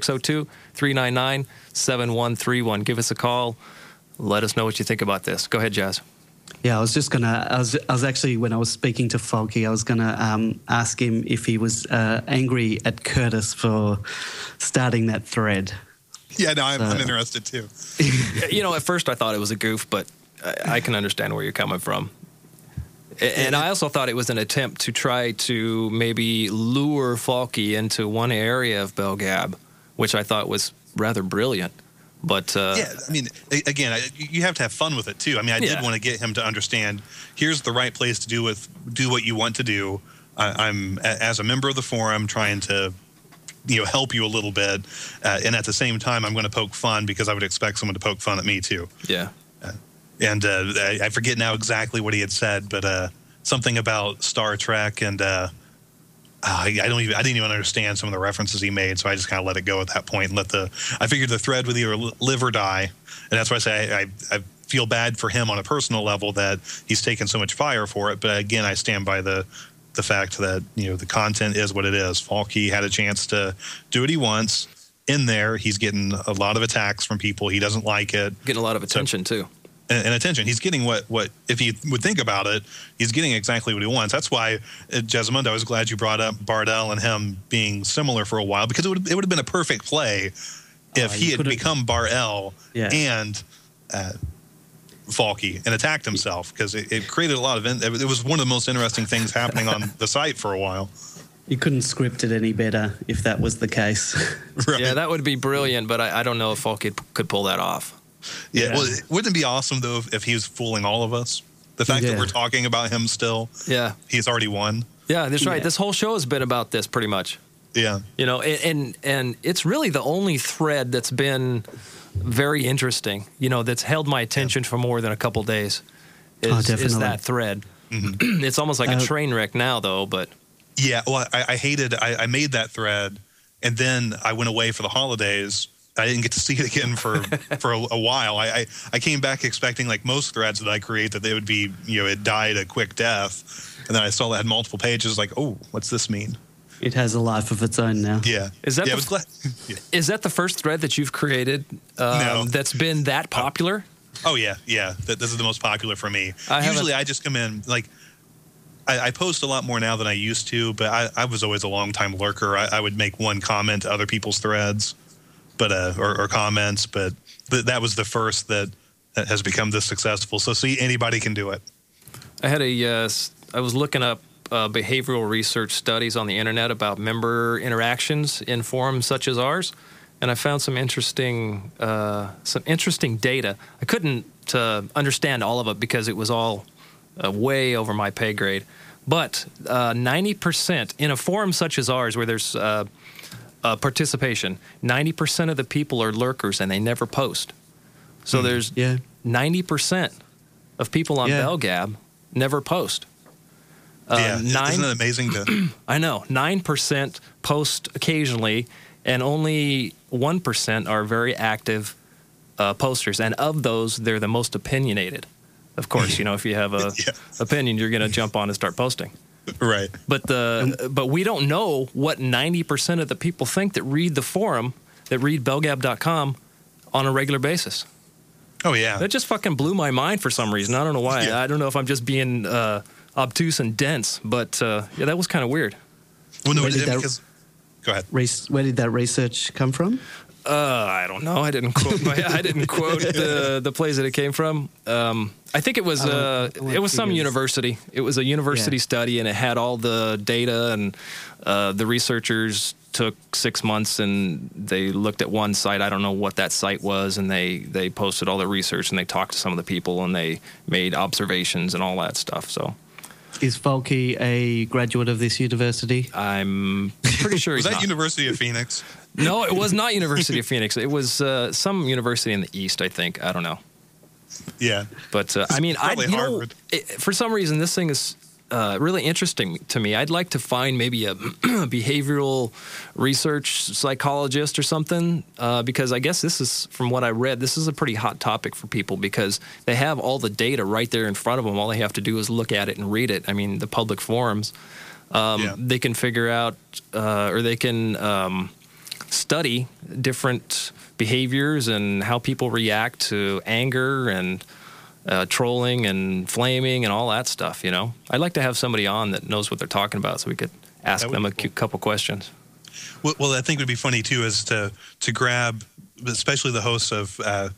602-399-7131. Give us a call. Let us know what you think about this. Go ahead, Jazz. Yeah, I was actually, when I was speaking to Falky, I was gonna ask him if he was angry at Curtis for starting that thread. Yeah, no, I'm interested too. You know, at first I thought it was a goof, but I can understand where you're coming from. And I also thought it was an attempt to try to maybe lure Falky into one area of BellGab, which I thought was rather brilliant. But yeah, I mean, again, you have to have fun with it too. I mean, I did want to get him to understand here's the right place to do what you want to do. I'm as a member of the forum trying to, you know, help you a little bit, and at the same time, I'm going to poke fun because I would expect someone to poke fun at me too. Yeah. And I forget now exactly what he had said, but something about Star Trek, and I didn't even understand some of the references he made, so I just kind of let it go at that point. And I figured the thread would either live or die, and that's why I say I feel bad for him on a personal level that he's taken so much fire for it. But again, I stand by the fact that, you know, the content is what it is. Falky had a chance to do what he wants. In there, he's getting a lot of attacks from people. He doesn't like it. Getting a lot of attention too. And attention. He's getting what if he would think about it, he's getting exactly what he wants. That's why, Jessamond, I was glad you brought up Bardell and him being similar for a while, because it would have been a perfect play if he had become Bar-El and Falky and attacked himself, because it created a lot of it was one of the most interesting things happening on the site for a while. You couldn't script it any better if that was the case. Right. Yeah, that would be brilliant, but I don't know if Falky could pull that off. Yeah, well, wouldn't it be awesome, though, if he was fooling all of us? The fact that we're talking about him still, he's already won. Yeah, that's right. This whole show has been about this pretty much. Yeah. You know, and it's really the only thread that's been very interesting, you know, that's held my attention for more than a couple days is that thread. Mm-hmm. It's almost like a train wreck now, though, but... Yeah, well, I made that thread, and then I went away for the holidays. I didn't get to see it again for a while. I came back expecting, like most threads that I create, that they would be, you know, it died a quick death. And then I saw that had multiple pages, like, oh, what's this mean? It has a life of its own now. Yeah. Is that is that the first thread that you've created that's been that popular? Oh, yeah. This is the most popular for me. Usually I just come in, like, I post a lot more now than I used to, but I was always a long-time lurker. I would make one comment to other people's threads. But or comments, but that was the first that has become this successful. So see, anybody can do it. I was looking up behavioral research studies on the internet about member interactions in forums such as ours, and I found some interesting data. I couldn't understand all of it because it was all way over my pay grade. But 90% in a forum such as ours, where there's participation, 90% of the people are lurkers and they never post. So there's 90% of people on BellGab never post. Isn't it amazing? I know. 9% post occasionally, and only 1% are very active posters. And of those, they're the most opinionated. Of course, if you have a opinion, you're going to jump on and start posting. Right. But we don't know what 90% of the people think that read the forum, that read bellgab.com on a regular basis. Oh, yeah. That just fucking blew my mind for some reason. I don't know why. Yeah. I don't know if I'm just being obtuse and dense, but that was kind of weird. Well, no, go ahead. Where did that research come from? I don't know. I didn't quote the place that it came from. I think it was some university. It was a university study, and it had all the data, and the researchers took 6 months, and they looked at one site. I don't know what that site was, and they posted all the research, and they talked to some of the people, and they made observations and all that stuff. So, is Folke a graduate of this university? I'm pretty sure he's not. Was that not. University of Phoenix? No, it was not University of Phoenix. It was some university in the East, I think. I don't know. Yeah. But, Harvard. For some reason, this thing is really interesting to me. I'd like to find maybe a behavioral research psychologist or something, because I guess this is, from what I read, this is a pretty hot topic for people because they have all the data right there in front of them. All they have to do is look at it and read it. I mean, the public forums, they can figure out or they can study different behaviors and how people react to anger and trolling and flaming and all that stuff, I'd like to have somebody on that knows what they're talking about so we could ask them a couple questions. Well, I think would be funny, too, is to grab, especially the hosts of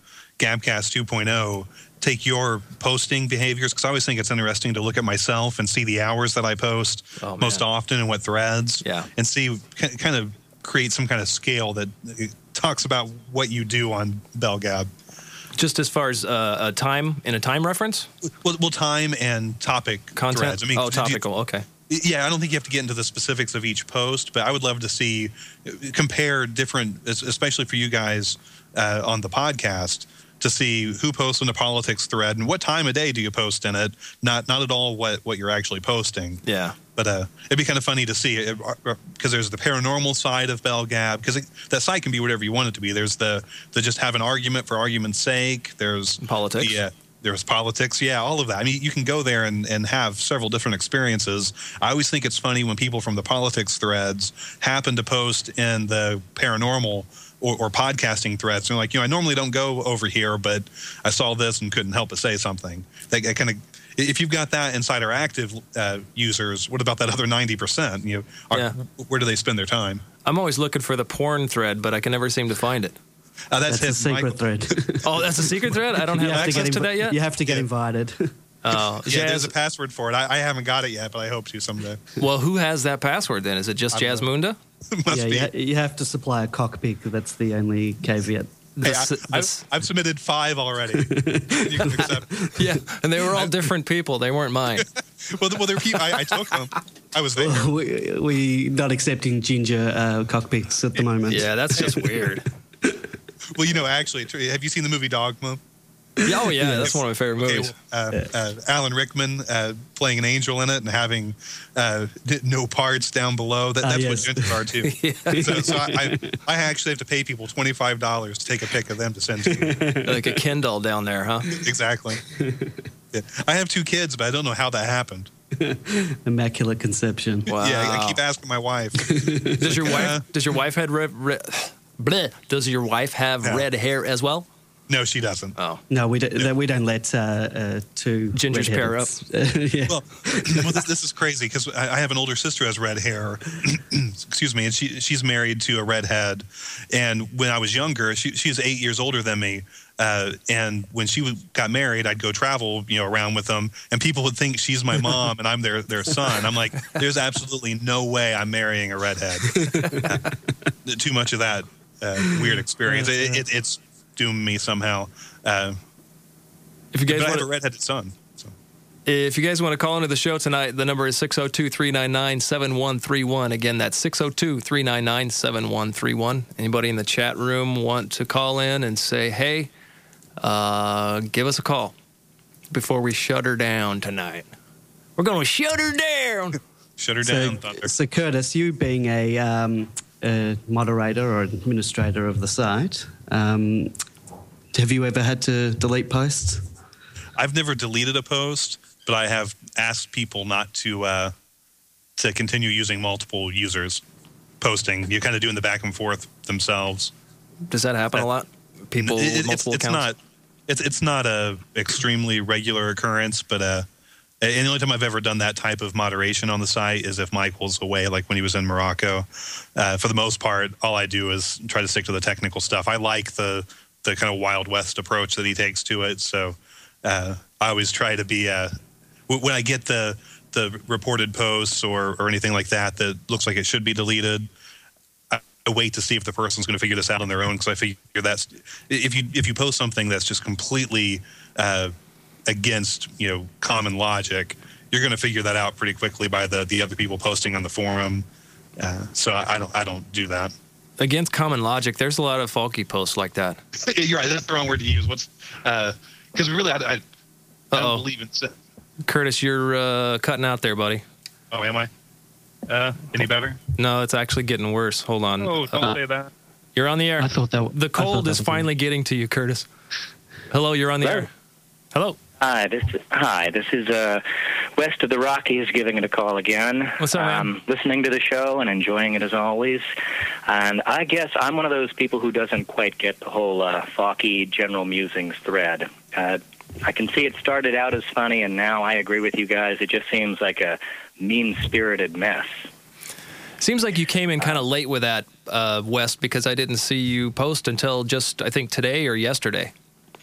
Gabcast 2.0, take your posting behaviors, because I always think it's interesting to look at myself and see the hours that I post most often and what threads, and see, kind of create some kind of scale that talks about what you do on BellGab. Just as far as a time reference? Well, time and topic content. Threads. I mean, topical. Okay. Yeah, I don't think you have to get into the specifics of each post, but I would love to compare different, especially for you guys on the podcast, to see who posts in the politics thread and what time of day do you post in it. Not at all what you're actually posting. Yeah. But it'd be kind of funny to see because there's the paranormal side of BellGab, because that site can be whatever you want it to be. There's the just have an argument for argument's sake. There's politics. There's politics. Yeah, all of that. I mean, you can go there and have several different experiences. I always think it's funny when people from the politics threads happen to post in the paranormal or podcasting threads. They're like, I normally don't go over here, but I saw this and couldn't help but say something. That kind of. If you've got that inside our active users, what about that other 90%? Where do they spend their time? I'm always looking for the porn thread, but I can never seem to find it. That's a secret thread. Oh, that's a secret thread? I don't have access to that yet? You have to get invited. There's a password for it. I haven't got it yet, but I hope to someday. Well, who has that password then? Is it just Jazzmunda? You have to supply a cockpick. That's the only caveat. I've submitted 5 already. You can accept. Yeah, and they were all different people. They weren't mine. Well, they're people. I took them. I was there. We not accepting ginger cockpicks at the moment. Yeah, that's just weird. Well, actually, have you seen the movie Dogma? Oh, yeah, that's one of my favorite movies. Alan Rickman playing an angel in it and having no parts down below. That's what gingers are, too. So I actually have to pay people $25 to take a pic of them to send to you. Like a Kindle down there, huh? Exactly. Yeah. I have 2 kids, but I don't know how that happened. Immaculate conception. Wow. Yeah, I keep asking my wife. Does your wife have Does your wife have red hair as well? No, she doesn't. Oh no, we don't let two gingers pair up. Yeah. Well, this is crazy because I have an older sister who has red hair. Excuse me, and she's married to a redhead. And when I was younger, she's 8 years older than me. And when she got married, I'd go travel, around with them, and people would think she's my mom and I'm their son. I'm like, there's absolutely no way I'm marrying a redhead. Too much of that weird experience. It's doomed me somehow. If you guys I have a redheaded son. So. If you guys want to call into the show tonight, the number is 602-399-7131. Again, that's 602-399-7131. Anybody in the chat room want to call in and say, hey, give us a call before we shut her down tonight. We're going to shut her down. Shut her down, Thunder. So, Curtis, you being a moderator or administrator of the site, have you ever had to delete posts? I've never deleted a post, but I have asked people not to continue using multiple users posting. You're kind of doing the back and forth themselves. Does that happen a lot? People with multiple accounts? It's not a extremely regular occurrence, but and the only time I've ever done that type of moderation on the site is if Michael's away, like when he was in Morocco. For the most part, all I do is try to stick to the technical stuff. I like the kind of Wild West approach that he takes to it, so I always try to be when I get the reported posts or anything like that looks like it should be deleted, I wait to see if the person's going to figure this out on their own, because I figure that's if you post something that's just completely against common logic, you're going to figure that out pretty quickly by the other people posting on the forum. So I don't do that. Against common logic, there's a lot of faulty posts like that. You're right. That's the wrong word to use. Because really, I don't believe in. Curtis, you're cutting out there, buddy. Oh, am I? Any better? No, it's actually getting worse. Hold on. Oh, don't say that. You're on the air. I thought the cold is finally getting to you, Curtis. Hello, you're on the air. Hello. Hi, this is West of the Rockies giving it a call again. What's up, man? Listening to the show and enjoying it as always. And I guess I'm one of those people who doesn't quite get the whole Falky General Musings thread. I can see it started out as funny, and now I agree with you guys. It just seems like a mean-spirited mess. Seems like you came in kind of late with that, West, because I didn't see you post until just, I think, today or yesterday.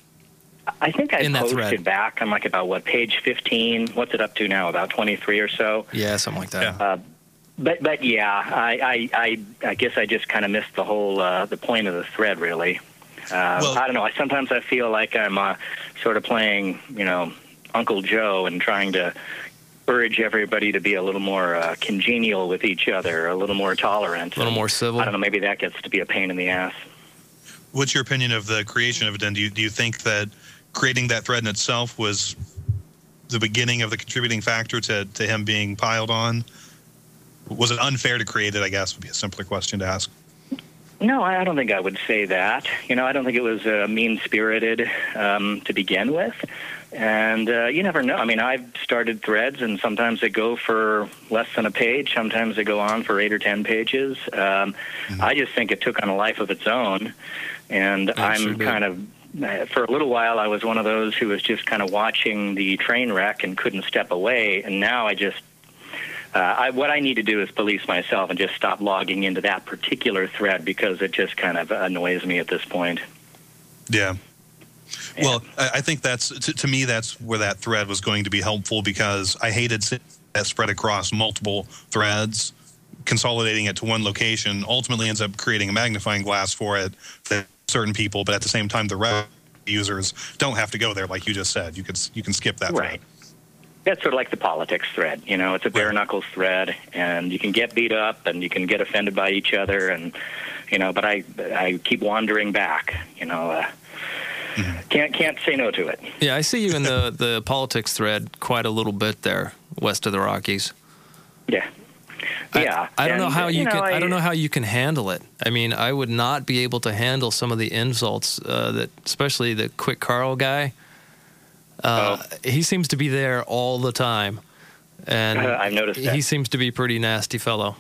I think I posted back. I'm like about, page 15? What's it up to now, about 23 or so? Yeah, something like that. Yeah. But yeah, I guess I just kind of missed the whole the point of the thread, really. I don't know. Sometimes I feel like I'm sort of playing, Uncle Joe and trying to urge everybody to be a little more congenial with each other, a little more tolerant. A little more civil. I don't know. Maybe that gets to be a pain in the ass. What's your opinion of the creation of it then? Do you think that creating that thread in itself was the beginning of the contributing factor to him being piled on? Was it unfair to create it, I guess, would be a simpler question to ask. No, I don't think I would say that. I don't think it was mean-spirited to begin with. And you never know. I mean, I've started threads, and sometimes they go for less than a page. Sometimes they go on for 8 or 10 pages. I just think it took on a life of its own. And I'm kind of, for a little while, I was one of those who was just kind of watching the train wreck and couldn't step away. And now I just... what I need to do is police myself and just stop logging into that particular thread, because it just kind of annoys me at this point. Yeah. Well, I think that's, to me, that's where that thread was going to be helpful, because I hated that spread across multiple threads. Consolidating it to one location ultimately ends up creating a magnifying glass for it for certain people, but at the same time, the rest of the users don't have to go there, like you just said. You can skip that thread. Right. That's sort of like the politics thread. It's a bare-knuckles thread, and you can get beat up and you can get offended by each other, and but I keep wandering back. Can't say no to it. Yeah, I see you in the politics thread quite a little bit there, west of the Rockies. Yeah. Yeah. I don't know how you can. I don't know how you can handle it. I mean, I would not be able to handle some of the insults that, especially the Quick Carl guy. He seems to be there all the time, and I've noticed that. He seems to be a pretty nasty fellow.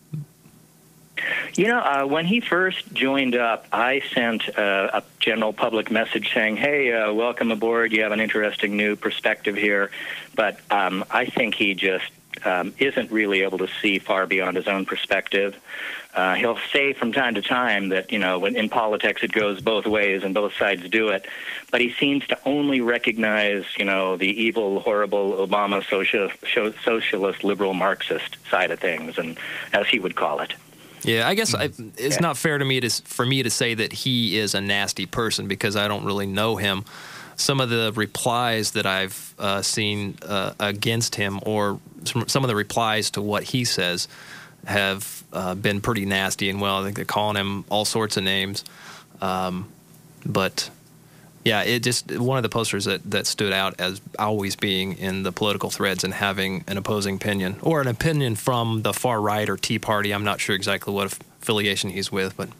When he first joined up, I sent a general public message saying, hey, welcome aboard. You have an interesting new perspective here. But I think he just isn't really able to see far beyond his own perspective. He'll say from time to time that, when in politics it goes both ways and both sides do it. But he seems to only recognize, the evil, horrible Obama socialist, liberal, Marxist side of things, and as he would call it. Yeah, I guess not fair for me to say that he is a nasty person, because I don't really know him. some of the replies that I've seen against him, or some of the replies to what he says, have been pretty nasty. And I think they're calling him all sorts of names. But yeah, it just one of the posters that stood out as always being in the political threads and having an opposing opinion, or an opinion from the far right or Tea Party. I'm not sure exactly what affiliation he's with, but.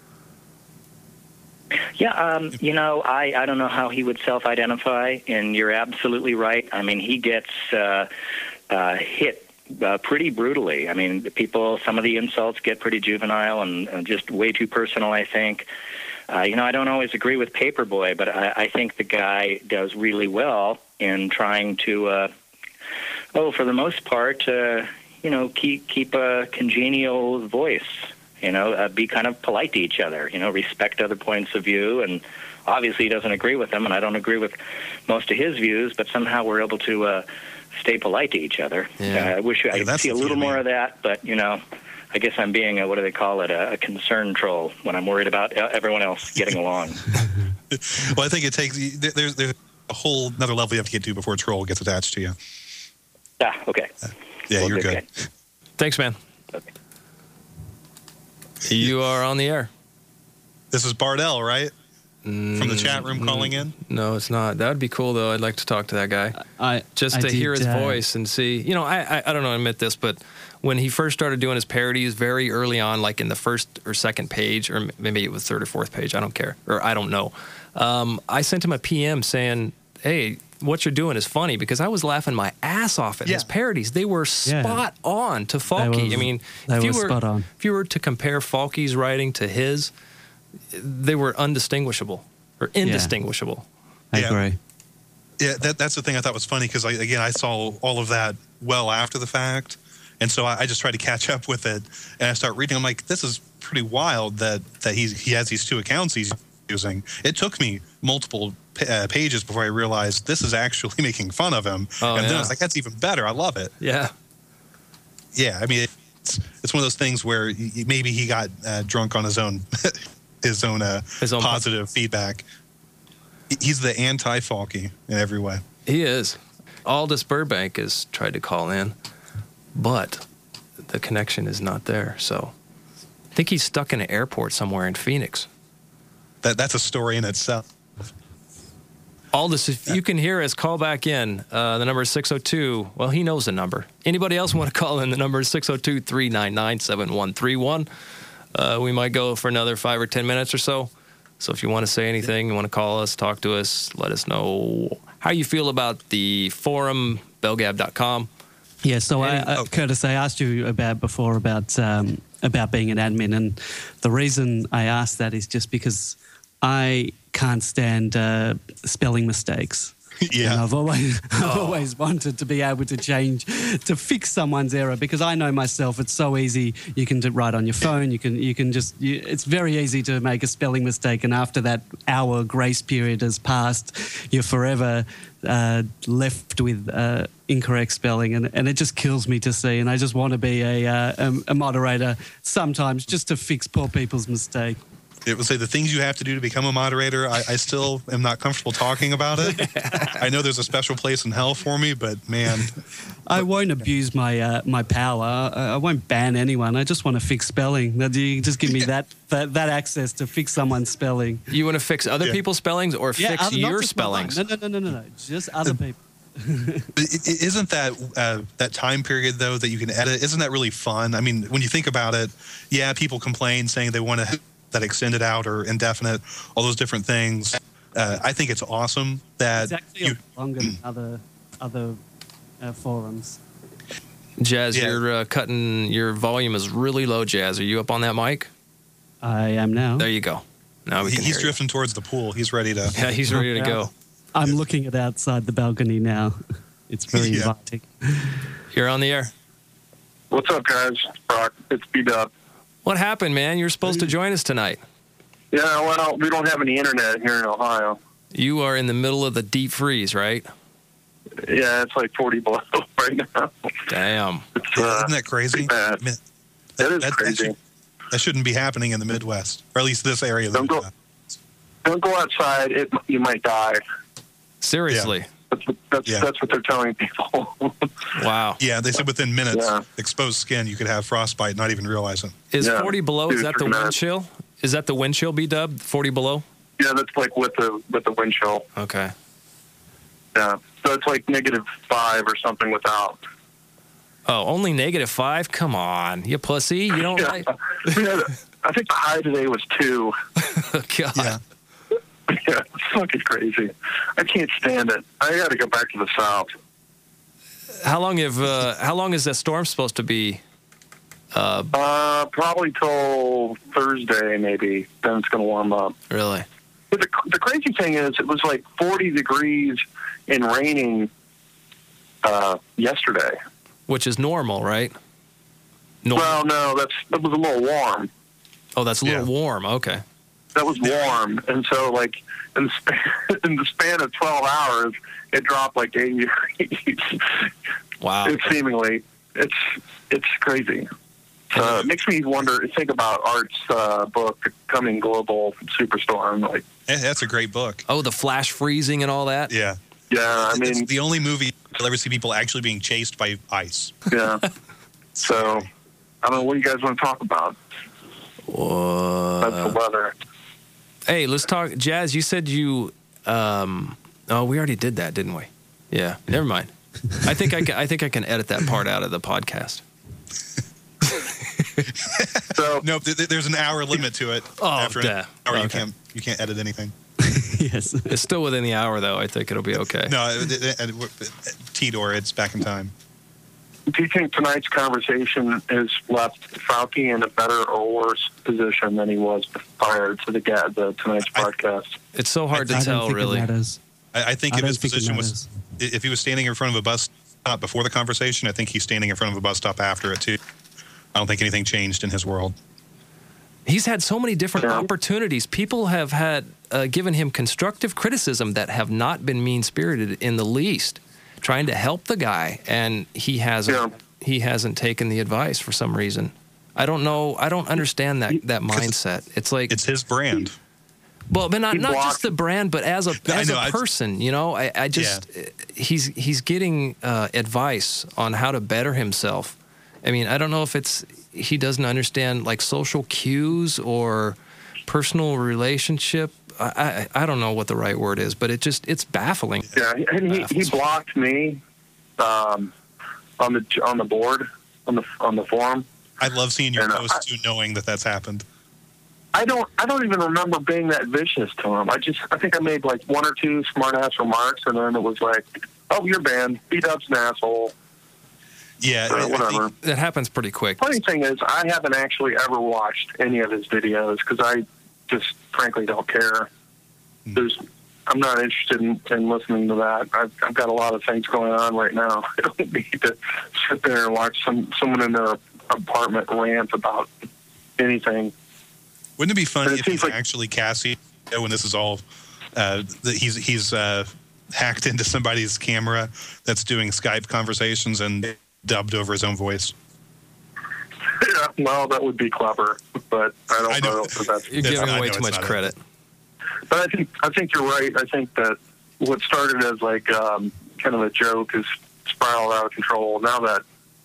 Yeah, I don't know how he would self-identify, and you're absolutely right. I mean, he gets hit pretty brutally. I mean, some of the insults get pretty juvenile and just way too personal, I think. I don't always agree with Paperboy, but I think the guy does really well in trying to, for the most part, keep a congenial voice. Be kind of polite to each other, respect other points of view. And obviously he doesn't agree with them, and I don't agree with most of his views, but somehow we're able to stay polite to each other. Yeah. I wish I could see a little more of that, but, I guess I'm being, what do they call it, a concern troll when I'm worried about everyone else getting along. Well, I think it takes, there's a whole another level you have to get to before a troll gets attached to you. Okay. Yeah, well, you're good. Thanks, man. Okay. You are on the air. This is Bardell, right? From the chat room calling in? No, it's not. That would be cool, though. I'd like to talk to that guy. Just to hear his voice and see. I don't know, admit this, but when he first started doing his parodies very early on, like in the first or second page, or maybe it was third or fourth page, I don't care, or I don't know. I sent him a PM saying, hey, what you're doing is funny, because I was laughing my ass off at his parodies. They were spot on to Falky. If you were to compare Falky's writing to his, they were undistinguishable or indistinguishable. I agree. Yeah, that's the thing I thought was funny, because I saw all of that well after the fact, and so I just tried to catch up with it, and I start reading. I'm like, this is pretty wild that he has these two accounts he's using. It took me multiple pages before I realized this is actually making fun of him, then I was like, that's even better. I love it. Yeah. I mean, it's one of those things where maybe he got drunk on his own positive feedback. He's the anti-Falky in every way. He is. Aldous Burbank has tried to call in, but the connection is not there. So I think he's stuck in an airport somewhere in Phoenix. That's a story in itself. Aldous, if you can hear us, call back in. The number is 602. Well, he knows the number. Anybody else want to call in? The number is 602-399-7131. We might go for another 5 or 10 minutes or so. So if you want to say anything, you want to call us, talk to us, let us know how you feel about the forum, bellgab.com. Yeah, so Curtis, I asked you before about being an admin, and the reason I asked that is just because I can't stand spelling mistakes. Yeah, and I've always wanted to be able to fix someone's error, because I know myself. It's so easy. You can write on your phone. It's very easy to make a spelling mistake, and after that hour grace period has passed, you're forever left with incorrect spelling, and it just kills me to see. And I just want to be a moderator sometimes, just to fix poor people's mistake. It would say the things you have to do to become a moderator. I still am not comfortable talking about it. I know there's a special place in hell for me, but man, I won't abuse my power. I won't ban anyone. I just want to fix spelling. You just give me that access to fix someone's spelling. You want to fix other people's spellings or fix your spellings? No. Just other people. Isn't that time period, though, that you can edit? Isn't that really fun? I mean, when you think about it, people complain saying they want to that extended out or indefinite, all those different things. I think it's awesome that it's actually longer than other forums. Jazz, you're cutting. Your volume is really low. Jazz, are you up on that mic? I am now. There you go. Now we can he's hear drifting towards the pool. He's ready to. Yeah, he's ready to go. I'm looking at outside the balcony now. It's very inviting. You're on the air. What's up, guys? Brock, it's B-Dub. What happened, man? You're supposed to join us tonight. Yeah, well, we don't have any internet here in Ohio. You are in the middle of the deep freeze, right? Yeah, it's like 40 below right now. Damn. Isn't that crazy? Bad. It is crazy. That shouldn't be happening in the Midwest, or at least this area of the Midwest. Don't go outside. You might die. Seriously. That's what they're telling people. Wow. Yeah, they said within minutes, Yeah. exposed skin, you could have frostbite, not even realize it. Is Yeah. 40 below, is Dude, that the for wind that. chill? Is that the wind chill, B-Dub? 40 below? Yeah, that's like with the wind chill. Okay. Yeah, so it's like -5 or something without. Oh, only -5? Come on. You pussy. You don't like... Yeah, I think the high today was 2. Oh, God. Yeah. Yeah, it's fucking crazy. I can't stand it. I got to go back to the south. How long is that storm supposed to be? Probably till Thursday, maybe. Then it's going to warm up. Really? But the crazy thing is, it was like 40 degrees and raining yesterday. Which is normal, right? Well, no, that was a little warm. Oh, that's a little warm. Okay. That was warm, and so like in the span of 12 hours, it dropped like 80 degrees. Wow. It's crazy. It makes me think about Art's book, Coming Global Superstorm. Like, That's a great book. Oh, the flash freezing and all that? Yeah. yeah, I mean, It's the only movie you'll ever see people actually being chased by ice. yeah. So, I don't know what you guys want to talk about. That's the weather. Hey, let's talk. Jazz, you said you... we already did that, didn't we? Yeah. Never mind. I think I can edit that part out of the podcast. So, No, there's an hour limit to it. Oh, After an duh. hour, Okay. you can't edit anything. Yes. It's still within the hour, though. I think it'll be okay. No, T-Door, it's back in time. do you think tonight's conversation has left Fauci in a better or worse position than he was prior to tonight's broadcast? It's so hard to I tell, don't think really. it matters. I think I if don't his think it position matters. if he was standing in front of a bus stop before the conversation, I think he's standing in front of a bus stop after it, too. I don't think anything changed in his world. He's had so many different opportunities. People have had given him constructive criticism that have not been mean-spirited in the least, trying to help the guy, and he hasn't. He hasn't taken the advice for some reason. I don't know. I don't understand that mindset. It's like It's his brand. well, but not blocked- just the brand, but as a person. You know, I just he's getting advice on how to better himself. I mean, I don't know if it's he doesn't understand like social cues or personal relationship. I don't know what the right word is, but it's baffling. Yeah, and he blocked me on the board on the forum. I love seeing your And, posts too, knowing that that's happened. I don't even remember being that vicious to him. I think I made like one or two smart ass remarks, and then it was like, "Oh, you're banned. B-Dub's an asshole." Yeah, Or whatever. That happens pretty quick. Funny thing is, I haven't actually ever watched any of his videos because I just frankly don't care. I'm not interested in listening to that. I've got a lot of things going on right now. I don't need to sit there and watch someone in their apartment rant about anything. Wouldn't it be funny But it if he's seems like- actually Cassie when this is all that he's hacked into somebody's camera that's doing Skype conversations and dubbed over his own voice? Yeah, well, that would be clever, but I don't know if that's. You're giving way too much credit. But I think you're right. I think that what started as like kind of a joke has spiraled out of control. Now that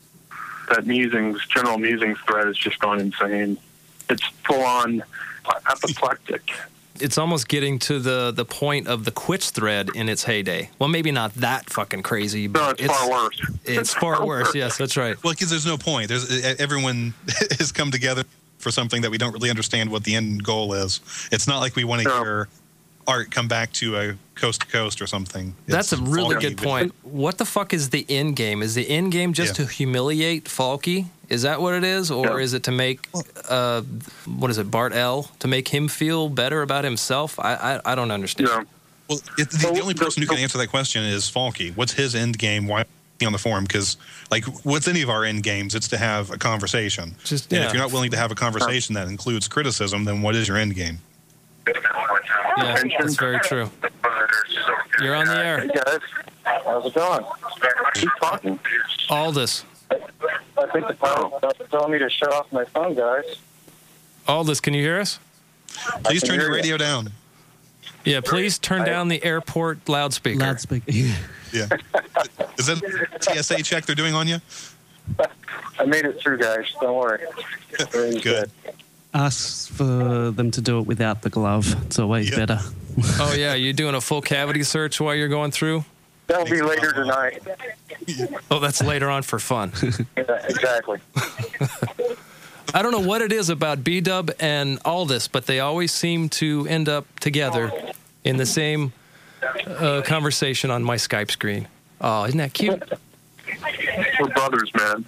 general musings thread has just gone insane. It's full on apoplectic. It's almost getting to the point of the Quits thread in its heyday. Well, maybe not that fucking crazy, No, but it's far worse. It's far worse. Yes, that's right. Well, because there's no point. Everyone has come together for something that we don't really understand what the end goal is. It's not like we want to hear Art come back to a coast to coast or something. That's a really Falky, good point. What the fuck is the end game? Is the end game just to humiliate Falky? Is that what it is? Or is it to make, what is it, Bart L., to make him feel better about himself? I don't understand. Yeah. Well, the only person who can answer that question is Falky. What's his end game? Why is he on the forum? Because, like, what's any of our end games? It's to have a conversation. And if you're not willing to have a conversation that includes criticism, then what is your end game? Yeah, that's very true. You're on the air. Hey guys, how's it going? Keep talking. Aldous. I think the pilot's telling me to shut off my phone, guys. Aldous, can you hear us? Please turn your radio down. Yeah, please turn down the airport loudspeaker. Loudspeaker. Yeah. Is that a TSA check they're doing on you? I made it through, guys. Don't worry. Very Good. Ask for them to do it without the glove. It's always Yeah. better. Oh, yeah, you're doing a full cavity search while you're going through? That'll be later tonight. Oh, that's later on for fun. Yeah, exactly. I don't know what it is about B-Dub and Aldous, but they always seem to end up together in the same conversation on my Skype screen. Oh, isn't that cute? We're brothers, man.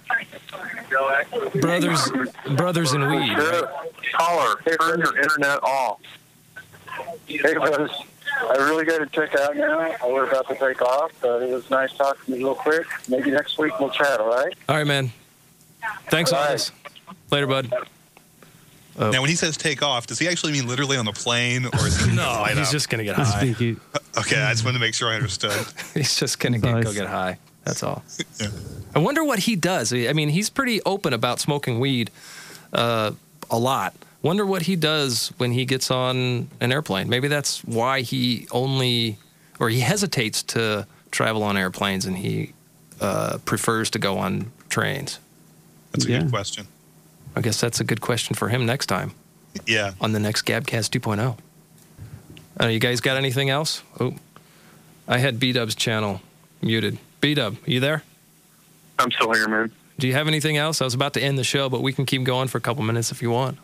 Brothers in weed. Caller, turn your internet off. Hey, brothers. I really got to check out now. We're about to take off, but it was nice talking to you real quick. Maybe next week we'll chat, all right? All right, man. Thanks, All right. Aldous. Later, bud. Now, when he says take off, does he actually mean literally on the plane, or is he No, light he's up? just going to get That's high. pretty cute. Okay, I just wanted to make sure I understood. He's just going to go Both. get high. That's all. Yeah. I wonder what he does. I mean, he's pretty open about smoking weed a lot. Wonder what he does when he gets on an airplane. Maybe that's why he hesitates to travel on airplanes and he prefers to go on trains. That's a Yeah. good question. I guess that's a good question for him next time Yeah. on the next Gabcast 2.0. You guys got anything else? Oh, I had B-Dub's channel muted. B-Dub, you there? I'm still here, man. Do you have anything else? I was about to end the show, but we can keep going for a couple minutes if you want.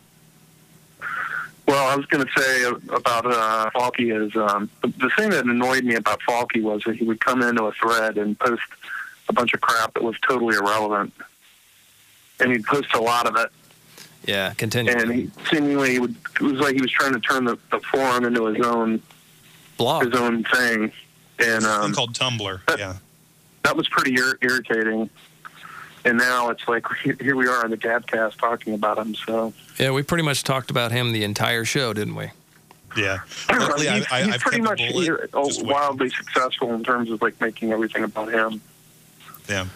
Well, I was going to say about Falky is the thing that annoyed me about Falky was that he would come into a thread and post a bunch of crap that was totally irrelevant. And he'd post a lot of it. Yeah, continue. And he seemingly it was like he was trying to turn the forum into his own Blog. thing. And Something called Tumblr. Yeah. that was pretty irritating. And now it's like here we are on the Gabcast talking about him. So Yeah, we pretty much talked about him the entire show, didn't we? Yeah. he's Luckily, I've pretty kept much a bullet. Just wait. wildly successful in terms of like making everything about him. Yeah.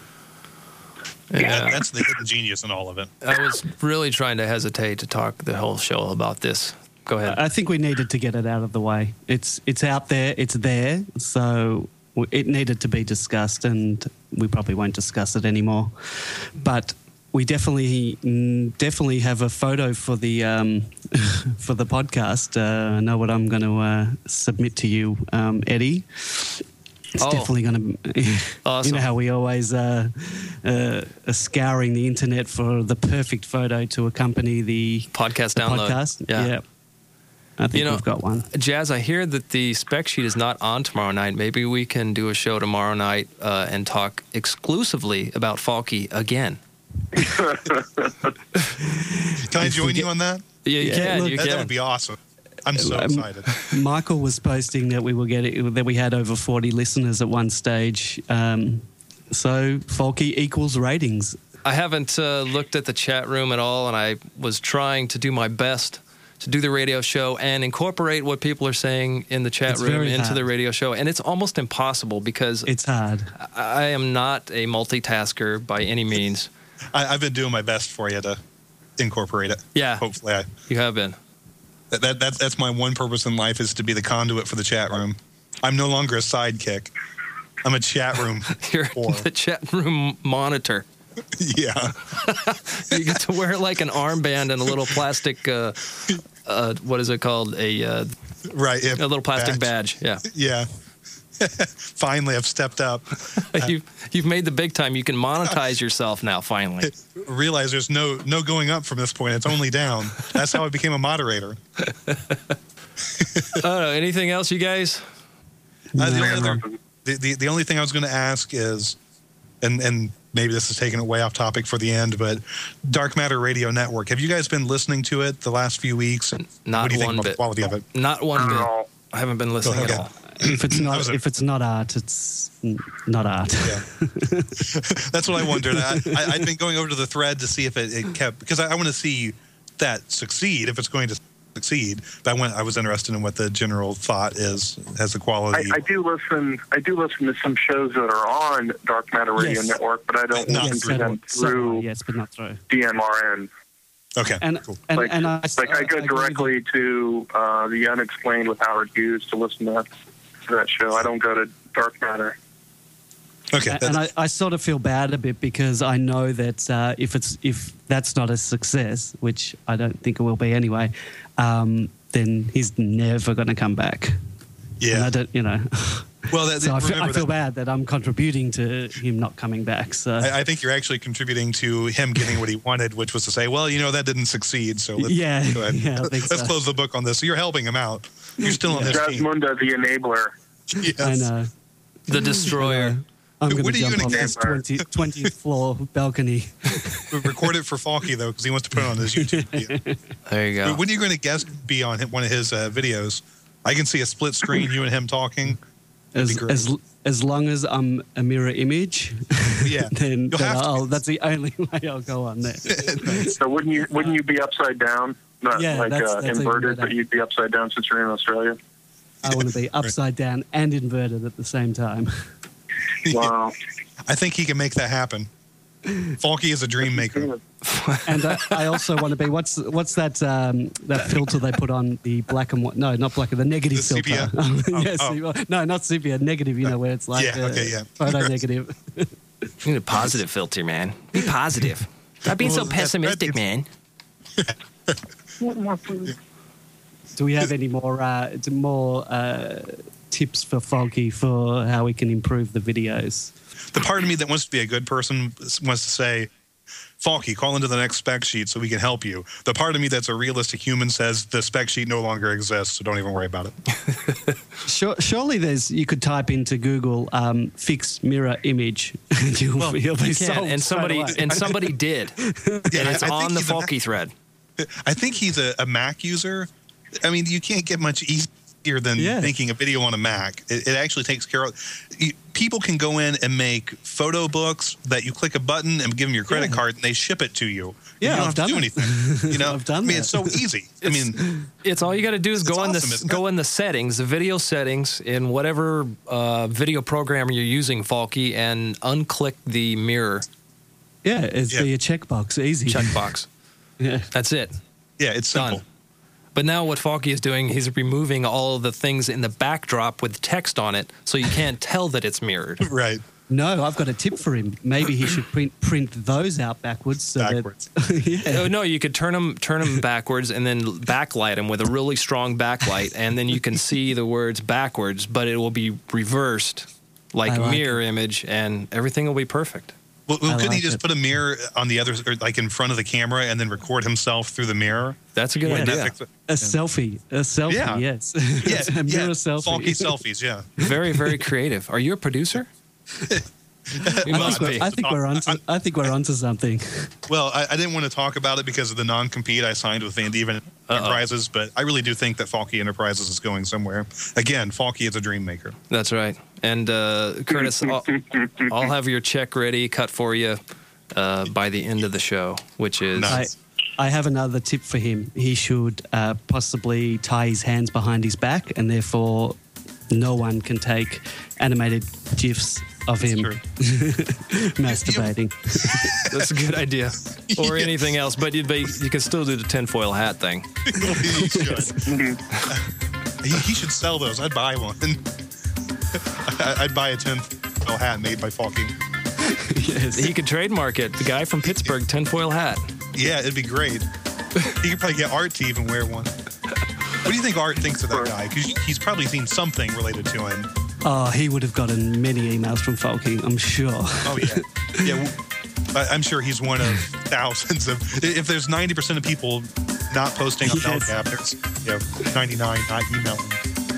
Yeah. That's the hidden genius in all of it. I was really trying to hesitate to talk the whole show about this. Go ahead. I think we needed to get it out of the way. It's out there. It's there. So it needed to be discussed, and we probably won't discuss it anymore. But we definitely have a photo for the for the podcast. I know what I'm going to submit to you, Eddie. It's definitely going to. Awesome. You know how we always are scouring the internet for the perfect photo to accompany the Podcast download. podcast. Yeah. I think You know- we've got one. Jazz, I hear that the spec sheet is not on tomorrow night. Maybe we can do a show tomorrow night and talk exclusively about Falky again. Can I join you on that? Yeah, you Yeah, can. look, You That can. would be awesome. I'm so excited. Michael was posting that we had over 40 listeners at one stage. So Falky equals ratings. I haven't looked at the chat room at all, and I was trying to do my best to do the radio show and incorporate what people are saying in the chat It's room very into hard. the radio show. And it's almost impossible because It's hard. I am not a multitasker by any means. I've been doing my best for you to incorporate it. Yeah. Hopefully, You have been. that's my one purpose in life is to be the conduit for the chat room. I'm no longer a sidekick. I'm a chat room. You're whore. the chat room monitor. Yeah. You get to wear like an armband and a little plastic, what is it called? A Right. Yeah. little plastic badge. Yeah. Yeah. Finally, I've stepped up. You've made the big time. You can monetize yourself now, finally. Realize there's no going up from this point. It's only down. That's how I became a moderator. Anything else, you guys? The only thing I was going to ask is, and maybe this is taking it way off topic for the end, but Dark Matter Radio Network. Have you guys been listening to it the last few weeks? Not what do you think one about the bit. quality of it? Not one Not at bit. all. I haven't been listening Okay. at all. If it's not art, it's not art. Yeah. That's what I wondered. I'd been going over to the thread to see if it kept, because I want to see that succeed, if it's going to succeed. But I was interested in what the general thought is, has the quality. I do listen to some shows that are on Dark Matter Radio Yes. Network, but I don't Not listen to them through Yes, but not through. DMRN. Okay. And cool. and, Like, and I I go agree directly to The Unexplained with Howard Hughes to listen to that show. I don't go to Dark Matter. Okay. And I sort of feel bad a bit because I know that if that's not a success, which I don't think it will be anyway, then he's never going to come back. yeah. And I don't, Well, so I remember feel bad that I'm contributing to him not coming back. So I think you're actually contributing to him getting what he wanted, which was to say, well, that didn't succeed. So let's, Yeah, go ahead. yeah, I think let's so. close the book on this. So you're helping him out. You're still on his team. Desmunda, the enabler. Yes. I know. The Destroyer. I'm going When to are you jump on gonna this get- 20th floor balcony. Record it for Falky, though, because he wants to put it on his YouTube video. There you go. When are you going to guest be on one of his videos? I can see a split screen, you and him talking. That'd be great. As long as I'm a mirror image, Yeah. then You'll have to. that's the only way I'll go on there. So wouldn't you be upside down? Not Yeah, like that's even inverted, better. but you'd be upside down since you're in Australia. I want to be upside down and inverted at the same time. Wow. I think he can make that happen. Falky is a dream maker. And I also want to be what's that that filter they put on the black and white? No, not black. The negative The filter. sepia? Yes, no, not sepia. Negative. Where it's like Yeah, okay, yeah. photo negative. You need a positive filter, man. Be positive. Stop being so Well, pessimistic, that's- man. Do we have any more tips for Foggy for how we can improve the videos? The part of me that wants to be a good person wants to say, Falky, call into the next spec sheet so we can help you. The part of me that's a realistic human says the spec sheet no longer exists, so don't even worry about it. Surely you could type into Google fix mirror image and you'll be You can, solved and straight away. somebody did, Yeah, and it's I think on the he's a Mac- Falky thread. I think he's a Mac user. I mean, you can't get much easier than making a video on a Mac. It actually takes care of. People can go in and make photo books that you click a button and give them your credit card, and they ship it to you. Yeah, you don't I've have to done do it. anything. I've done I mean, that. it's so easy. I mean, It's all you got to do is It's go in awesome, isn't go it? in the settings, the video settings in whatever video program you're using, Falky, and unclick the mirror Yeah, it's Yeah. be a checkbox, easy. checkbox. Yeah. That's it. yeah, it's simple. Done. But now what Falky is doing, he's removing all of the things in the backdrop with text on it, so you can't tell that it's mirrored. Right. No, I've got a tip for him. Maybe he should print those out backwards. So Backwards. That, yeah. Oh, no, you could turn them backwards and then backlight them with a really strong backlight, and then you can see the words backwards, but it will be reversed like I a like mirror image, and everything will be perfect. Well, couldn't he like just it. put a mirror on the other, or like in front of the camera, and then record himself through the mirror? That's a good Yeah. idea. A selfie. A selfie, Yeah. yes. Yeah, a mirror selfie. Falky selfies. Yeah. Very, very creative. Are you a producer? You must be. I think we're onto something. Well, I didn't want to talk about it because of the non-compete I signed with Van Dieven Enterprises, but I really do think that Falky Enterprises is going somewhere. Again, Falky is a dream maker. That's right. And Curtis, I'll have your check ready, cut for you by the end of the show, which is Nice. I have another tip for him. He should possibly tie his hands behind his back, and therefore no one can take animated GIFs of him True. masturbating. that's a good idea. Or Yes. anything else, but you can still do the tinfoil hat thing. He should. He should sell those. I'd buy one. I'd buy a tinfoil hat made by Falky. Yes. He could trademark it. The guy from Pittsburgh, tinfoil hat. Yeah, it'd be great. He could probably get Art to even wear one. What do you think Art thinks of that guy? Because he's probably seen something related to him. Oh, he would have gotten many emails from Falky, I'm sure. Oh, yeah. Yeah, I'm sure he's one of thousands of... If there's 90% of people not posting on Yes. there's 99 not emailing.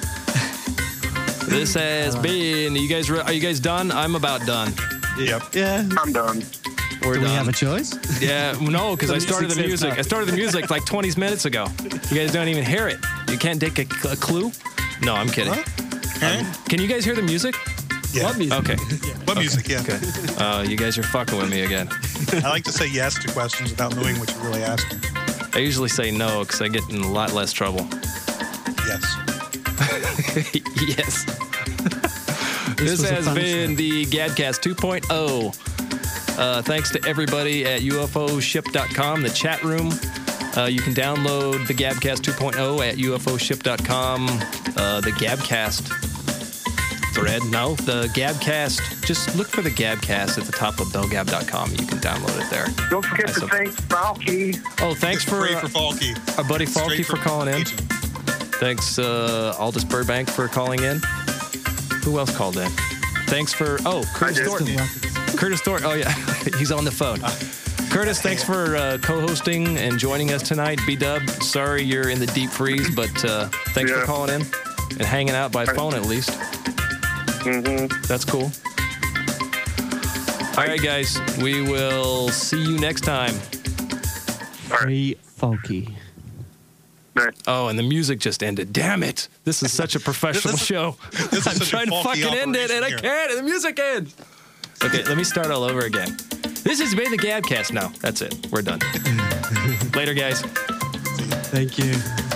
This has been. Are you guys done? I'm about done. Yep. Yeah. I'm done. We're Do done. we have a choice? Yeah, no, because I started the says music. no. I started the music like 20 minutes ago. You guys don't even hear it. You can't take a clue? No, I'm kidding. Can you guys hear the music? Yeah. What music? Okay. What music? Yeah. Okay. You guys are fucking with me again. I like to say yes to questions without knowing what you're really asking. I usually say no because I get in a lot less trouble. Yes. Yes. This was a has fun been the Gadcast 2.0. Thanks to everybody at UFOship.com, the chat room. You can download the Gabcast 2.0 at ufoship.com. The Gabcast thread. No, the Gabcast. Just look for the Gabcast at the top of bellgab.com. You can download it there. Don't forget to thank Falky. Oh, thanks for Falky. Our buddy Falky for calling in. Thanks, Aldous Burbank, for calling in. Who else called in? Thanks for... Oh, Curtis Thornton. Curtis Thornton. Oh, yeah. He's on the phone. Curtis, thanks for co-hosting and joining us tonight. B-Dub, sorry you're in the deep freeze, but thanks for calling in and hanging out by phone at least. Mm-hmm. That's cool. All right, guys. We will see you next time. Free Falky. Oh, and the music just ended. Damn it. This is such a professional show. I'm trying to fucking end it, and I can't, and the music ends. Okay, let me start all over again. This has been the Gabcast. No, that's it. We're done. Later, guys. Thank you.